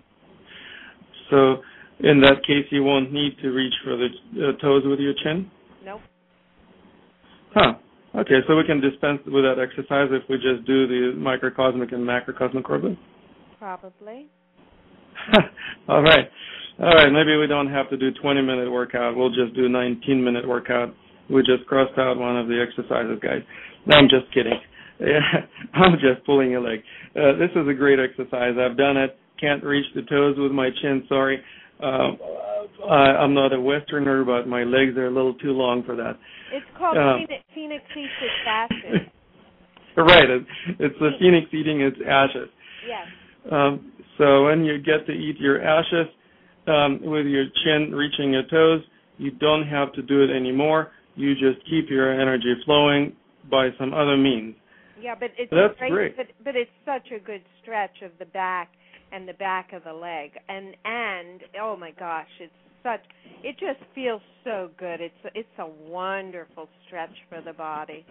So in that case, you won't need to reach for the uh, toes with your chin? Nope. Huh. Okay, so we can dispense with that exercise if we just do the microcosmic and macrocosmic orbit? Probably. All right. All right, maybe we don't have to do twenty-minute workout. We'll just do nineteen-minute workout. We just crossed out one of the exercises, guys. No, I'm just kidding. Yeah, I'm just pulling your leg. Uh, this is a great exercise. I've done it. Can't reach the toes with my chin, sorry. Um, I, I'm not a Westerner, but my legs are a little too long for that. It's called Um, Phoenix Eats Ashes. Right. It, it's the phoenix eating its ashes. Yes. Um, so when you get to eat your ashes um, with your chin reaching your toes, you don't have to do it anymore. You just keep your energy flowing by some other means. Yeah, but it's That's great, great. But, but it's such a good stretch of the back and the back of the leg, and and oh my gosh, it's such. It just feels so good. It's it's a wonderful stretch for the body.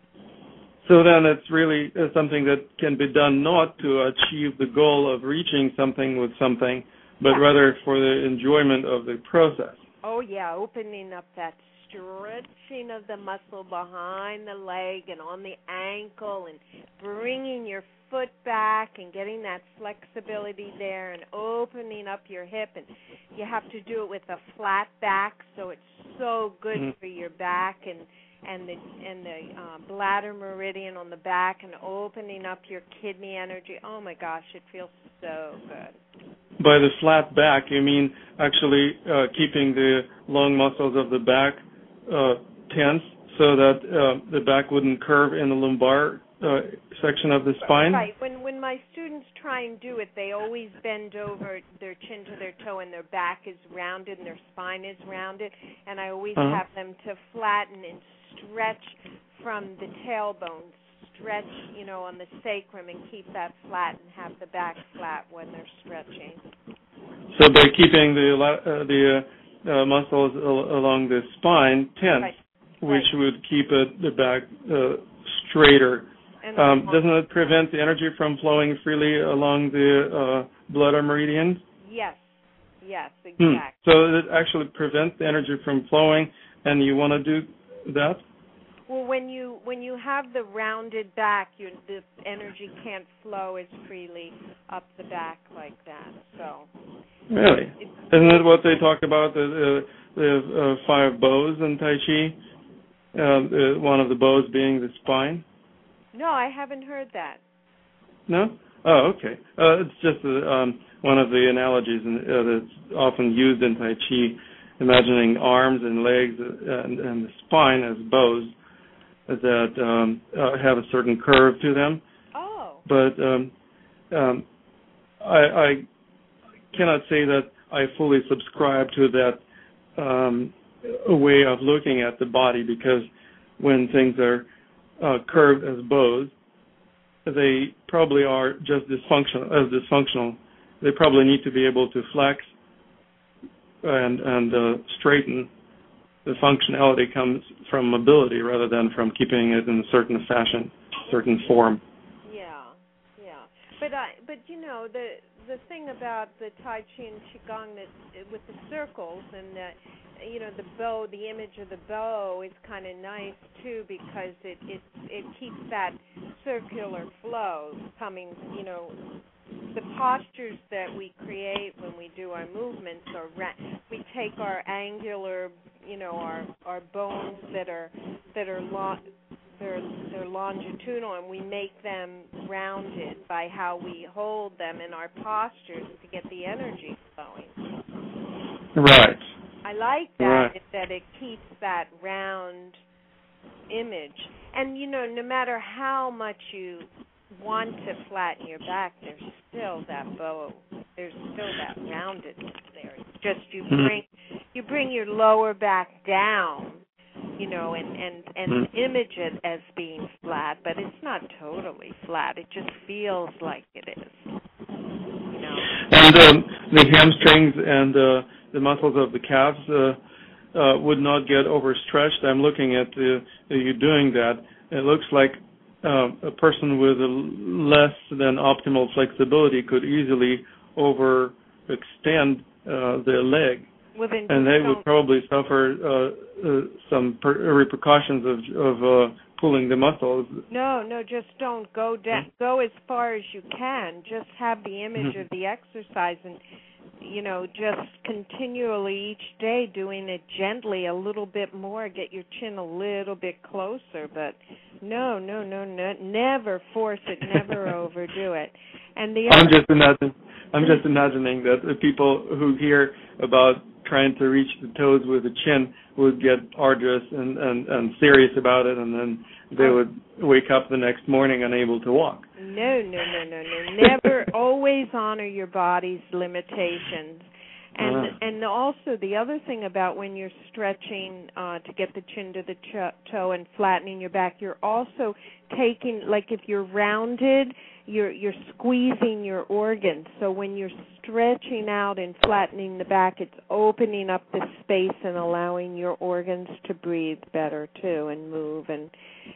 So then it's really uh, something that can be done not to achieve the goal of reaching something with something, but Yeah. rather for the enjoyment of the process. Oh yeah, opening up that stretching of the muscle behind the leg and on the ankle, and bringing your foot back and getting that flexibility there, and opening up your hip. And you have to do it with a flat back, so it's so good Mhm. for your back and and the and the uh, bladder meridian on the back, and opening up your kidney energy. Oh my gosh, it feels so good. By the flat back, you mean actually uh, keeping the long muscles of the back uh, tense so that uh, the back wouldn't curve in the lumbar uh, section of the spine? Right. When when my students try and do it, they always bend over their chin to their toe, and their back is rounded and their spine is rounded. And I always Uh-huh. have them to flatten and stretch from the tailbone, stretch, you know, on the sacrum, and keep that flat and have the back flat when they're stretching. So by keeping the la- uh, the uh, uh, muscles al- along the spine tense, Right. which Right. would keep it, the back uh, straighter. And Um, doesn't it prevent the energy from flowing freely along the uh, bladder meridians? yes, yes, Hmm. exactly. So it actually prevents the energy from flowing, and you want to do that? Well, when you when you have the rounded back, you, the energy can't flow as freely up the back like that. So. Really? Isn't it what they talk about, the, uh, the uh, five bows in Tai Chi? Uh, uh, one of the bows being the spine? No, I haven't heard that. No? Oh, okay. Uh, it's just uh, um, one of the analogies in, uh, that's often used in Tai Chi, imagining arms and legs and, and the spine as bows that um, uh, have a certain curve to them. Oh. But um, um, I, I cannot say that I fully subscribe to that um, way of looking at the body, because when things are uh, curved as bows, they probably are just dysfunctional. As dysfunctional, they probably need to be able to flex and and uh, straighten. The functionality comes from mobility rather than from keeping it in a certain fashion, certain form. Yeah, yeah. But I, but you know, the the thing about the Tai Chi and Qigong that with the circles and the, you know, the bow, the image of the bow is kind of nice too, because it it it keeps that circular flow coming. You know, the postures that we create when we do our movements are ra- we take our angular, you know, our our bones that are that are long. They're, they're longitudinal, and we make them rounded by how we hold them in our postures to get the energy flowing. Right. I like that, right. that it keeps that round image. And, you know, no matter how much you want to flatten your back, there's still that bow. There's still that roundedness there. It's just you bring, you bring your lower back down, you know, and, and, and mm. image it as being flat, but it's not totally flat. It just feels like it is. You know? And um, the hamstrings and uh, the muscles of the calves uh, uh, would not get overstretched. I'm looking at the, you doing that. It looks like uh, a person with a less than optimal flexibility could easily overextend uh, their leg. Well, and they would probably suffer uh, uh, some per- repercussions of, of uh, pulling the muscles. No, no, just don't go down. Go as far as you can. Just have the image mm-hmm. of the exercise, and you know, just continually each day doing it gently, a little bit more. Get your chin a little bit closer, but no, no, no, no, never force it. Never overdo it. And the I'm just imagining. I'm just imagining that the people who hear about trying to reach the toes with the chin would get arduous and, and, and serious about it, and then they oh. would wake up the next morning unable to walk. No, no, no, no, no. Never, always honor your body's limitations. And uh. and also the other thing about when you're stretching uh, to get the chin to the ch- toe and flattening your back, you're also taking, like if you're rounded, you're you're squeezing your organs. So when you're stretching out and flattening the back, it's opening up the space and allowing your organs to breathe better too, and move and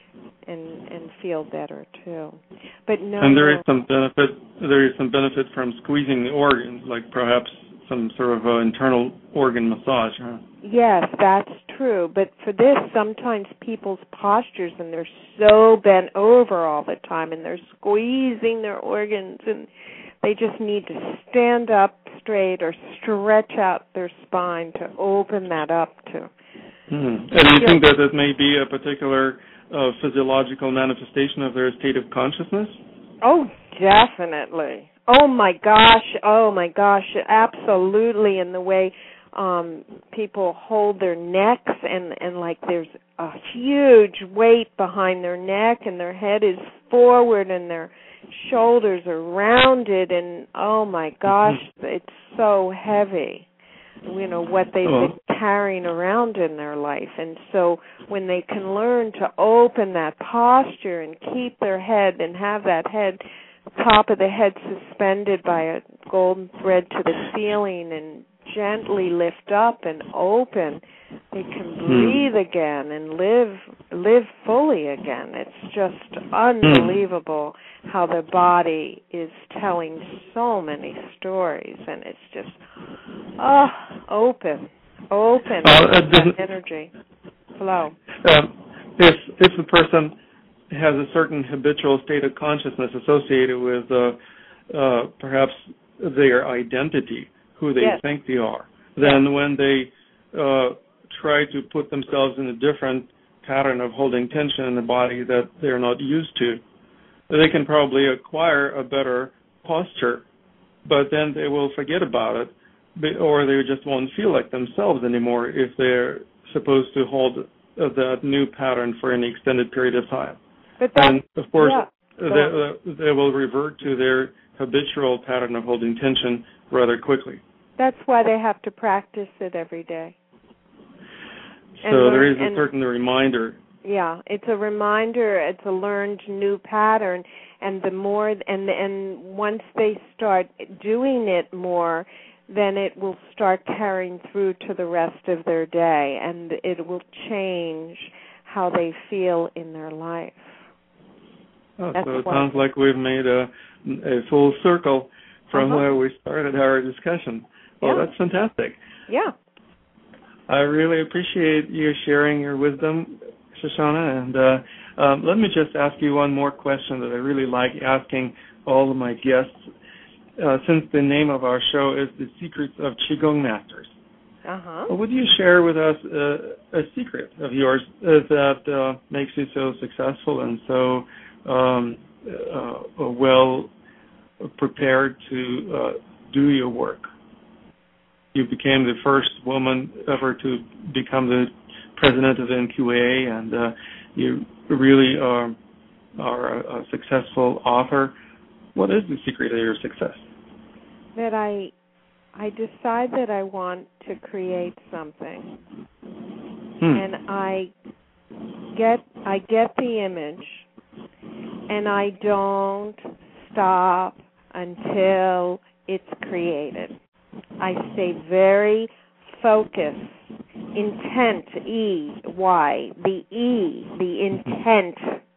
and and feel better too. But no. And there is some benefit. There is some benefit from squeezing the organs, like perhaps some sort of uh, internal organ massage, huh? Yes, that's true. But for this, sometimes people's postures, and they're so bent over all the time, and they're squeezing their organs, and they just need to stand up straight or stretch out their spine to open that up to. Mm-hmm. And do you think that it may be a particular uh, physiological manifestation of their state of consciousness? Oh, definitely. Oh, my gosh. Oh, my gosh. Absolutely. In the way um, people hold their necks, and, and like there's a huge weight behind their neck, and their head is forward, and their shoulders are rounded, and oh, my gosh, it's so heavy, you know, what they've oh. been carrying around in their life. And so when they can learn to open that posture and keep their head and have that head, top of the head suspended by a golden thread to the ceiling, and gently lift up and open, they can breathe mm. again and live live fully again. It's just unbelievable mm. how the body is telling so many stories, and it's just oh open, open, uh, uh, that energy flow. Um, if if the person has a certain habitual state of consciousness associated with uh, uh, perhaps their identity, who they yes. think they are, then when they uh, try to put themselves in a different pattern of holding tension in the body that they're not used to, they can probably acquire a better posture, but then they will forget about it, or they just won't feel like themselves anymore if they're supposed to hold that new pattern for any extended period of time. But that, and of course, yeah, they, they will revert to their habitual pattern of holding tension rather quickly. That's why they have to practice it every day. So and there learn, is a and, certain reminder. Yeah, it's a reminder. It's a learned new pattern, and the more and and once they start doing it more, then it will start carrying through to the rest of their day, and it will change how they feel in their life. Oh, That's so it why. sounds like we've made a, a full circle from uh-huh. where we started our discussion. Well, yeah. that's fantastic. Yeah. I really appreciate you sharing your wisdom, Shoshana. And uh, um, let me just ask you one more question that I really like asking all of my guests, uh, since the name of our show is The Secrets of Qigong Masters. Uh-huh. Well, would you share with us uh, a secret of yours uh, that uh, makes you so successful and so um, uh, well prepared to uh, do your work? You became the first woman ever to become the president of N Q A, and uh, you really are, are a, a successful author. What is the secret of your success? That I I decide that I want to create something, hmm. and I get I get the image, and I don't stop until it's created. I stay very focused, intent, E, Y, the E, the intent,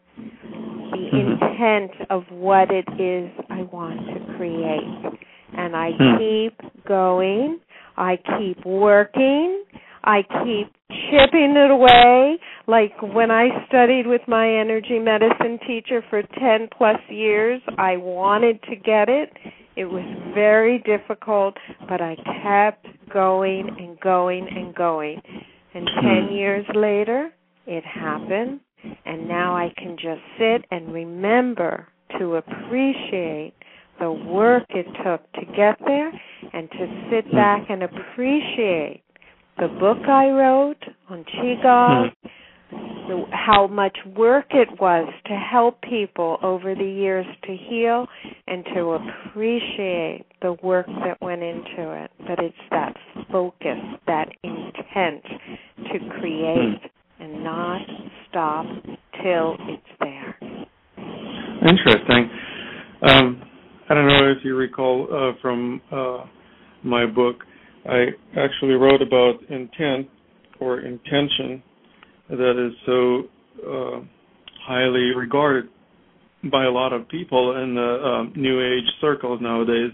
the intent of what it is I want to create. And I keep going, I keep working, I keep chipping it away. Like when I studied with my energy medicine teacher for ten plus years, I wanted to get it. It was very difficult, but I kept going and going and going. And ten years later, it happened, and now I can just sit and remember to appreciate the work it took to get there, and to sit back and appreciate the book I wrote on Qigong, the, how much work it was to help people over the years to heal, and to appreciate the work that went into it. But it's that focus, that intent to create and not stop till it's there. Interesting. Um, I don't know if you recall uh, from uh, my book, I actually wrote about intent or intention that is so uh, highly regarded by a lot of people in the uh, New Age circles nowadays,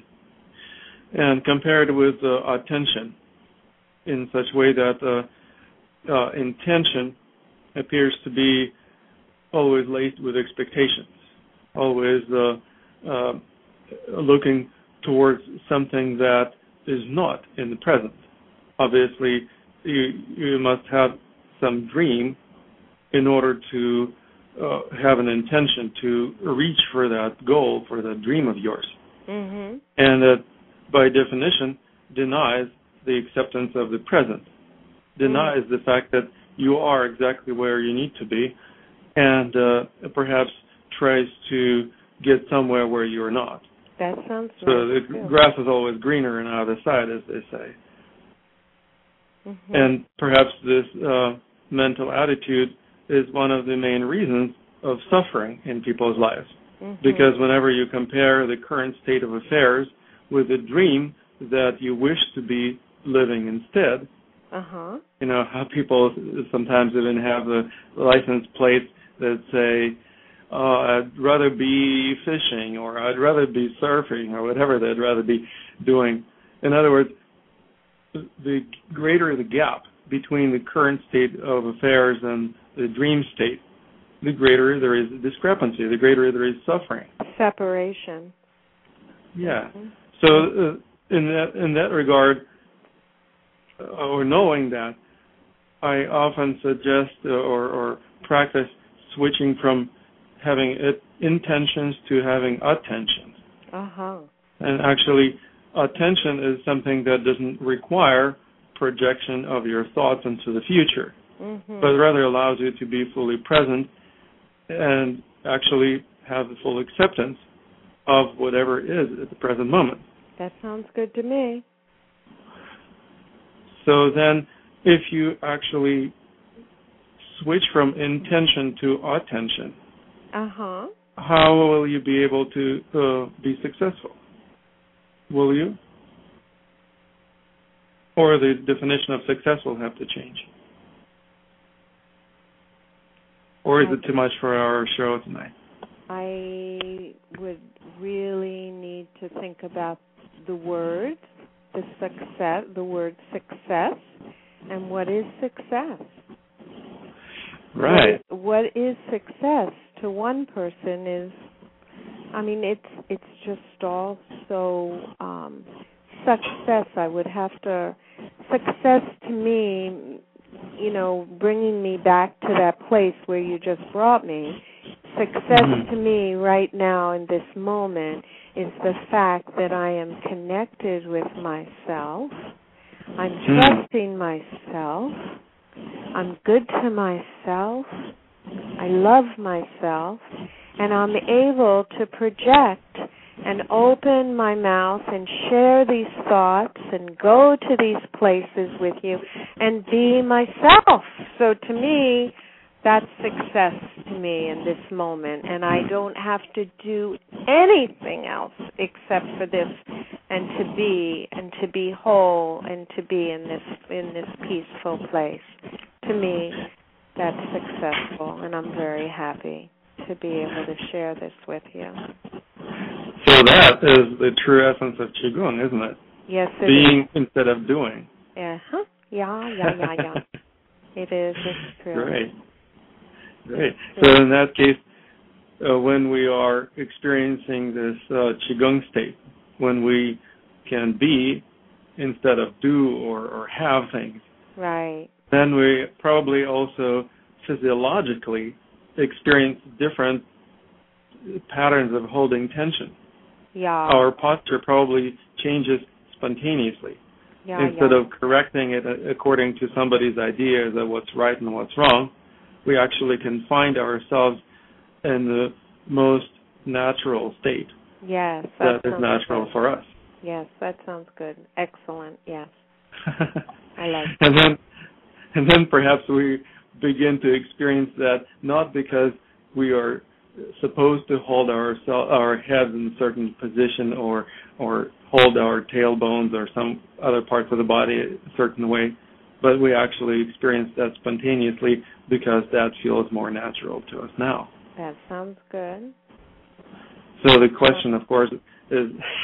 and compared with uh, attention in such a way that uh, uh, intention appears to be always laced with expectations, always uh, uh, looking towards something that is not in the present. Obviously, you you must have some dream in order to uh, have an intention to reach for that goal, for that dream of yours. Mm-hmm. And that, by definition, denies the acceptance of the present, denies mm-hmm. the fact that you are exactly where you need to be, and uh, perhaps tries to get somewhere where you're not. That sounds so nice. the too. grass is always greener on the other side, as they say. Mm-hmm. And perhaps this uh, mental attitude is one of the main reasons of suffering in people's lives. Mm-hmm. Because whenever you compare the current state of affairs with the dream that you wish to be living instead, uh-huh. you know, how people sometimes even have the license plates that say, Uh, I'd rather be fishing, or I'd rather be surfing, or whatever they'd rather be doing. In other words, the greater the gap between the current state of affairs and the dream state, the greater there is discrepancy, the greater there is suffering. Separation. Yeah. Mm-hmm. So uh, in that in that regard, uh, or knowing that, I often suggest uh, or, or practice switching from having it, intentions to having attention. Uh-huh. And actually, attention is something that doesn't require projection of your thoughts into the future, mm-hmm. but rather allows you to be fully present and actually have the full acceptance of whatever is at the present moment. That sounds good to me. So then, if you actually switch from intention to attention, uh-huh. how will you be able to uh, be successful? Will you? Or the definition of success will have to change? Or is it too much for our show tonight? I would really need to think about the words, the success, the word success, and what is success? Right. What, what is success to one person is, I mean, it's it's just all so um, success. I would have to success to me, you know, bringing me back to that place where you just brought me. Success mm-hmm. to me right now in this moment is the fact that I am connected with myself. I'm mm. trusting myself. I'm good to myself. I love myself. And I'm able to project and open my mouth and share these thoughts and go to these places with you and be myself. So to me, that's success to me in this moment, and I don't have to do anything else except for this, and to be and to be whole and to be in this in this peaceful place. To me, that's successful, and I'm very happy to be able to share this with you. So that is the true essence of Qigong, isn't it? Yes, it Being is. instead of doing. Uh-huh. Yeah, yeah, yeah, yeah. It is. It's true. Great. Great. So in that case, uh, when we are experiencing this uh, Qigong state, when we can be instead of do or, or have things, right, then we probably also physiologically experience different patterns of holding tension. Yeah. Our posture probably changes spontaneously. Yeah, instead yeah. of correcting it according to somebody's ideas of what's right and what's wrong, we actually can find ourselves in the most natural state. Yes, that, that is natural good. for us. Yes, that sounds good. Excellent. Yes, I like that. And then, and then perhaps we begin to experience that not because we are supposed to hold our our heads in a certain position or or hold our tailbones or some other parts of the body a certain way, but we actually experience that spontaneously because that feels more natural to us now. That sounds good. So the question, of course, is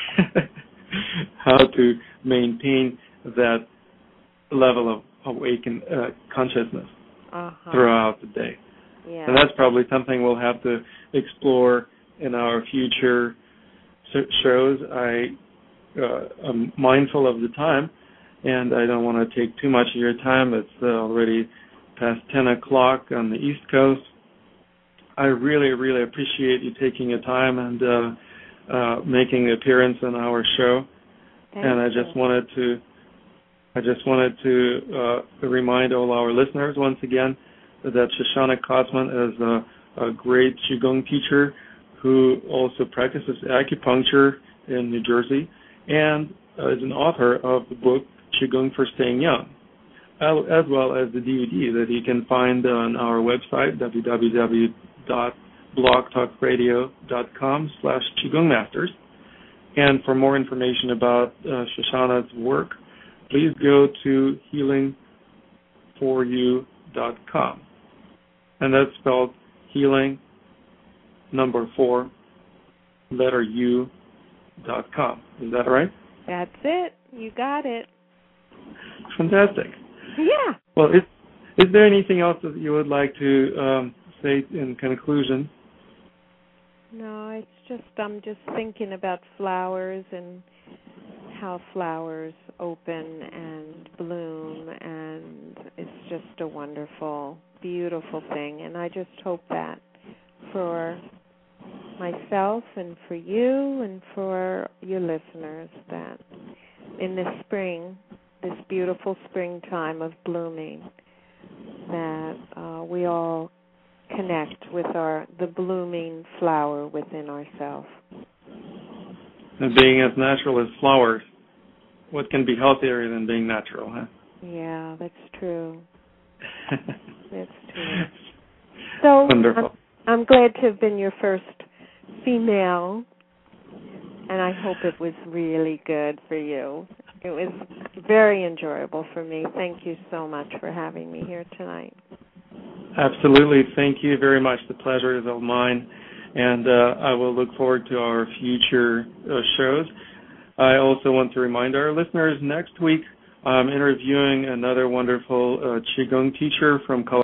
how to maintain that level of awakened uh, consciousness uh-huh. throughout the day. Yeah. And that's probably something we'll have to explore in our future shows. I, uh, I'm mindful of the time, and I don't want to take too much of your time. It's uh, already past ten o'clock on the East Coast. I really, really appreciate you taking your time and uh, uh, making an appearance on our show. Thank and I you. just wanted to, I just wanted to uh, remind all our listeners once again that Shoshana Kotzman is a, a great Qigong teacher who also practices acupuncture in New Jersey and uh, is an author of the book Qigong for Staying Young, as well as the D V D that you can find on our website, w w w dot blog talk radio dot com slash Qigong Masters. And for more information about uh, Shoshana's work, please go to healing for you dot com. And that's spelled healing, number four, letter U, dot com. Is that right? That's it. You got it. Fantastic. Yeah. Well, it's Is there anything else that you would like to um, say in conclusion? No, it's just I'm just thinking about flowers and how flowers open and bloom, and it's just a wonderful, beautiful thing. And I just hope that for myself and for you and for your listeners, that in this spring, this beautiful springtime of blooming, that uh, we all connect with our the blooming flower within ourselves. And being as natural as flowers, what can be healthier than being natural, huh? Yeah, that's true. That's true. So wonderful. I'm, I'm glad to have been your first female, and I hope it was really good for you. It was very enjoyable for me. Thank you so much for having me here tonight. Absolutely. Thank you very much. The pleasure is all mine. And uh, I will look forward to our future uh, shows. I also want to remind our listeners, next week I'm interviewing another wonderful uh, Qigong teacher from Colorado.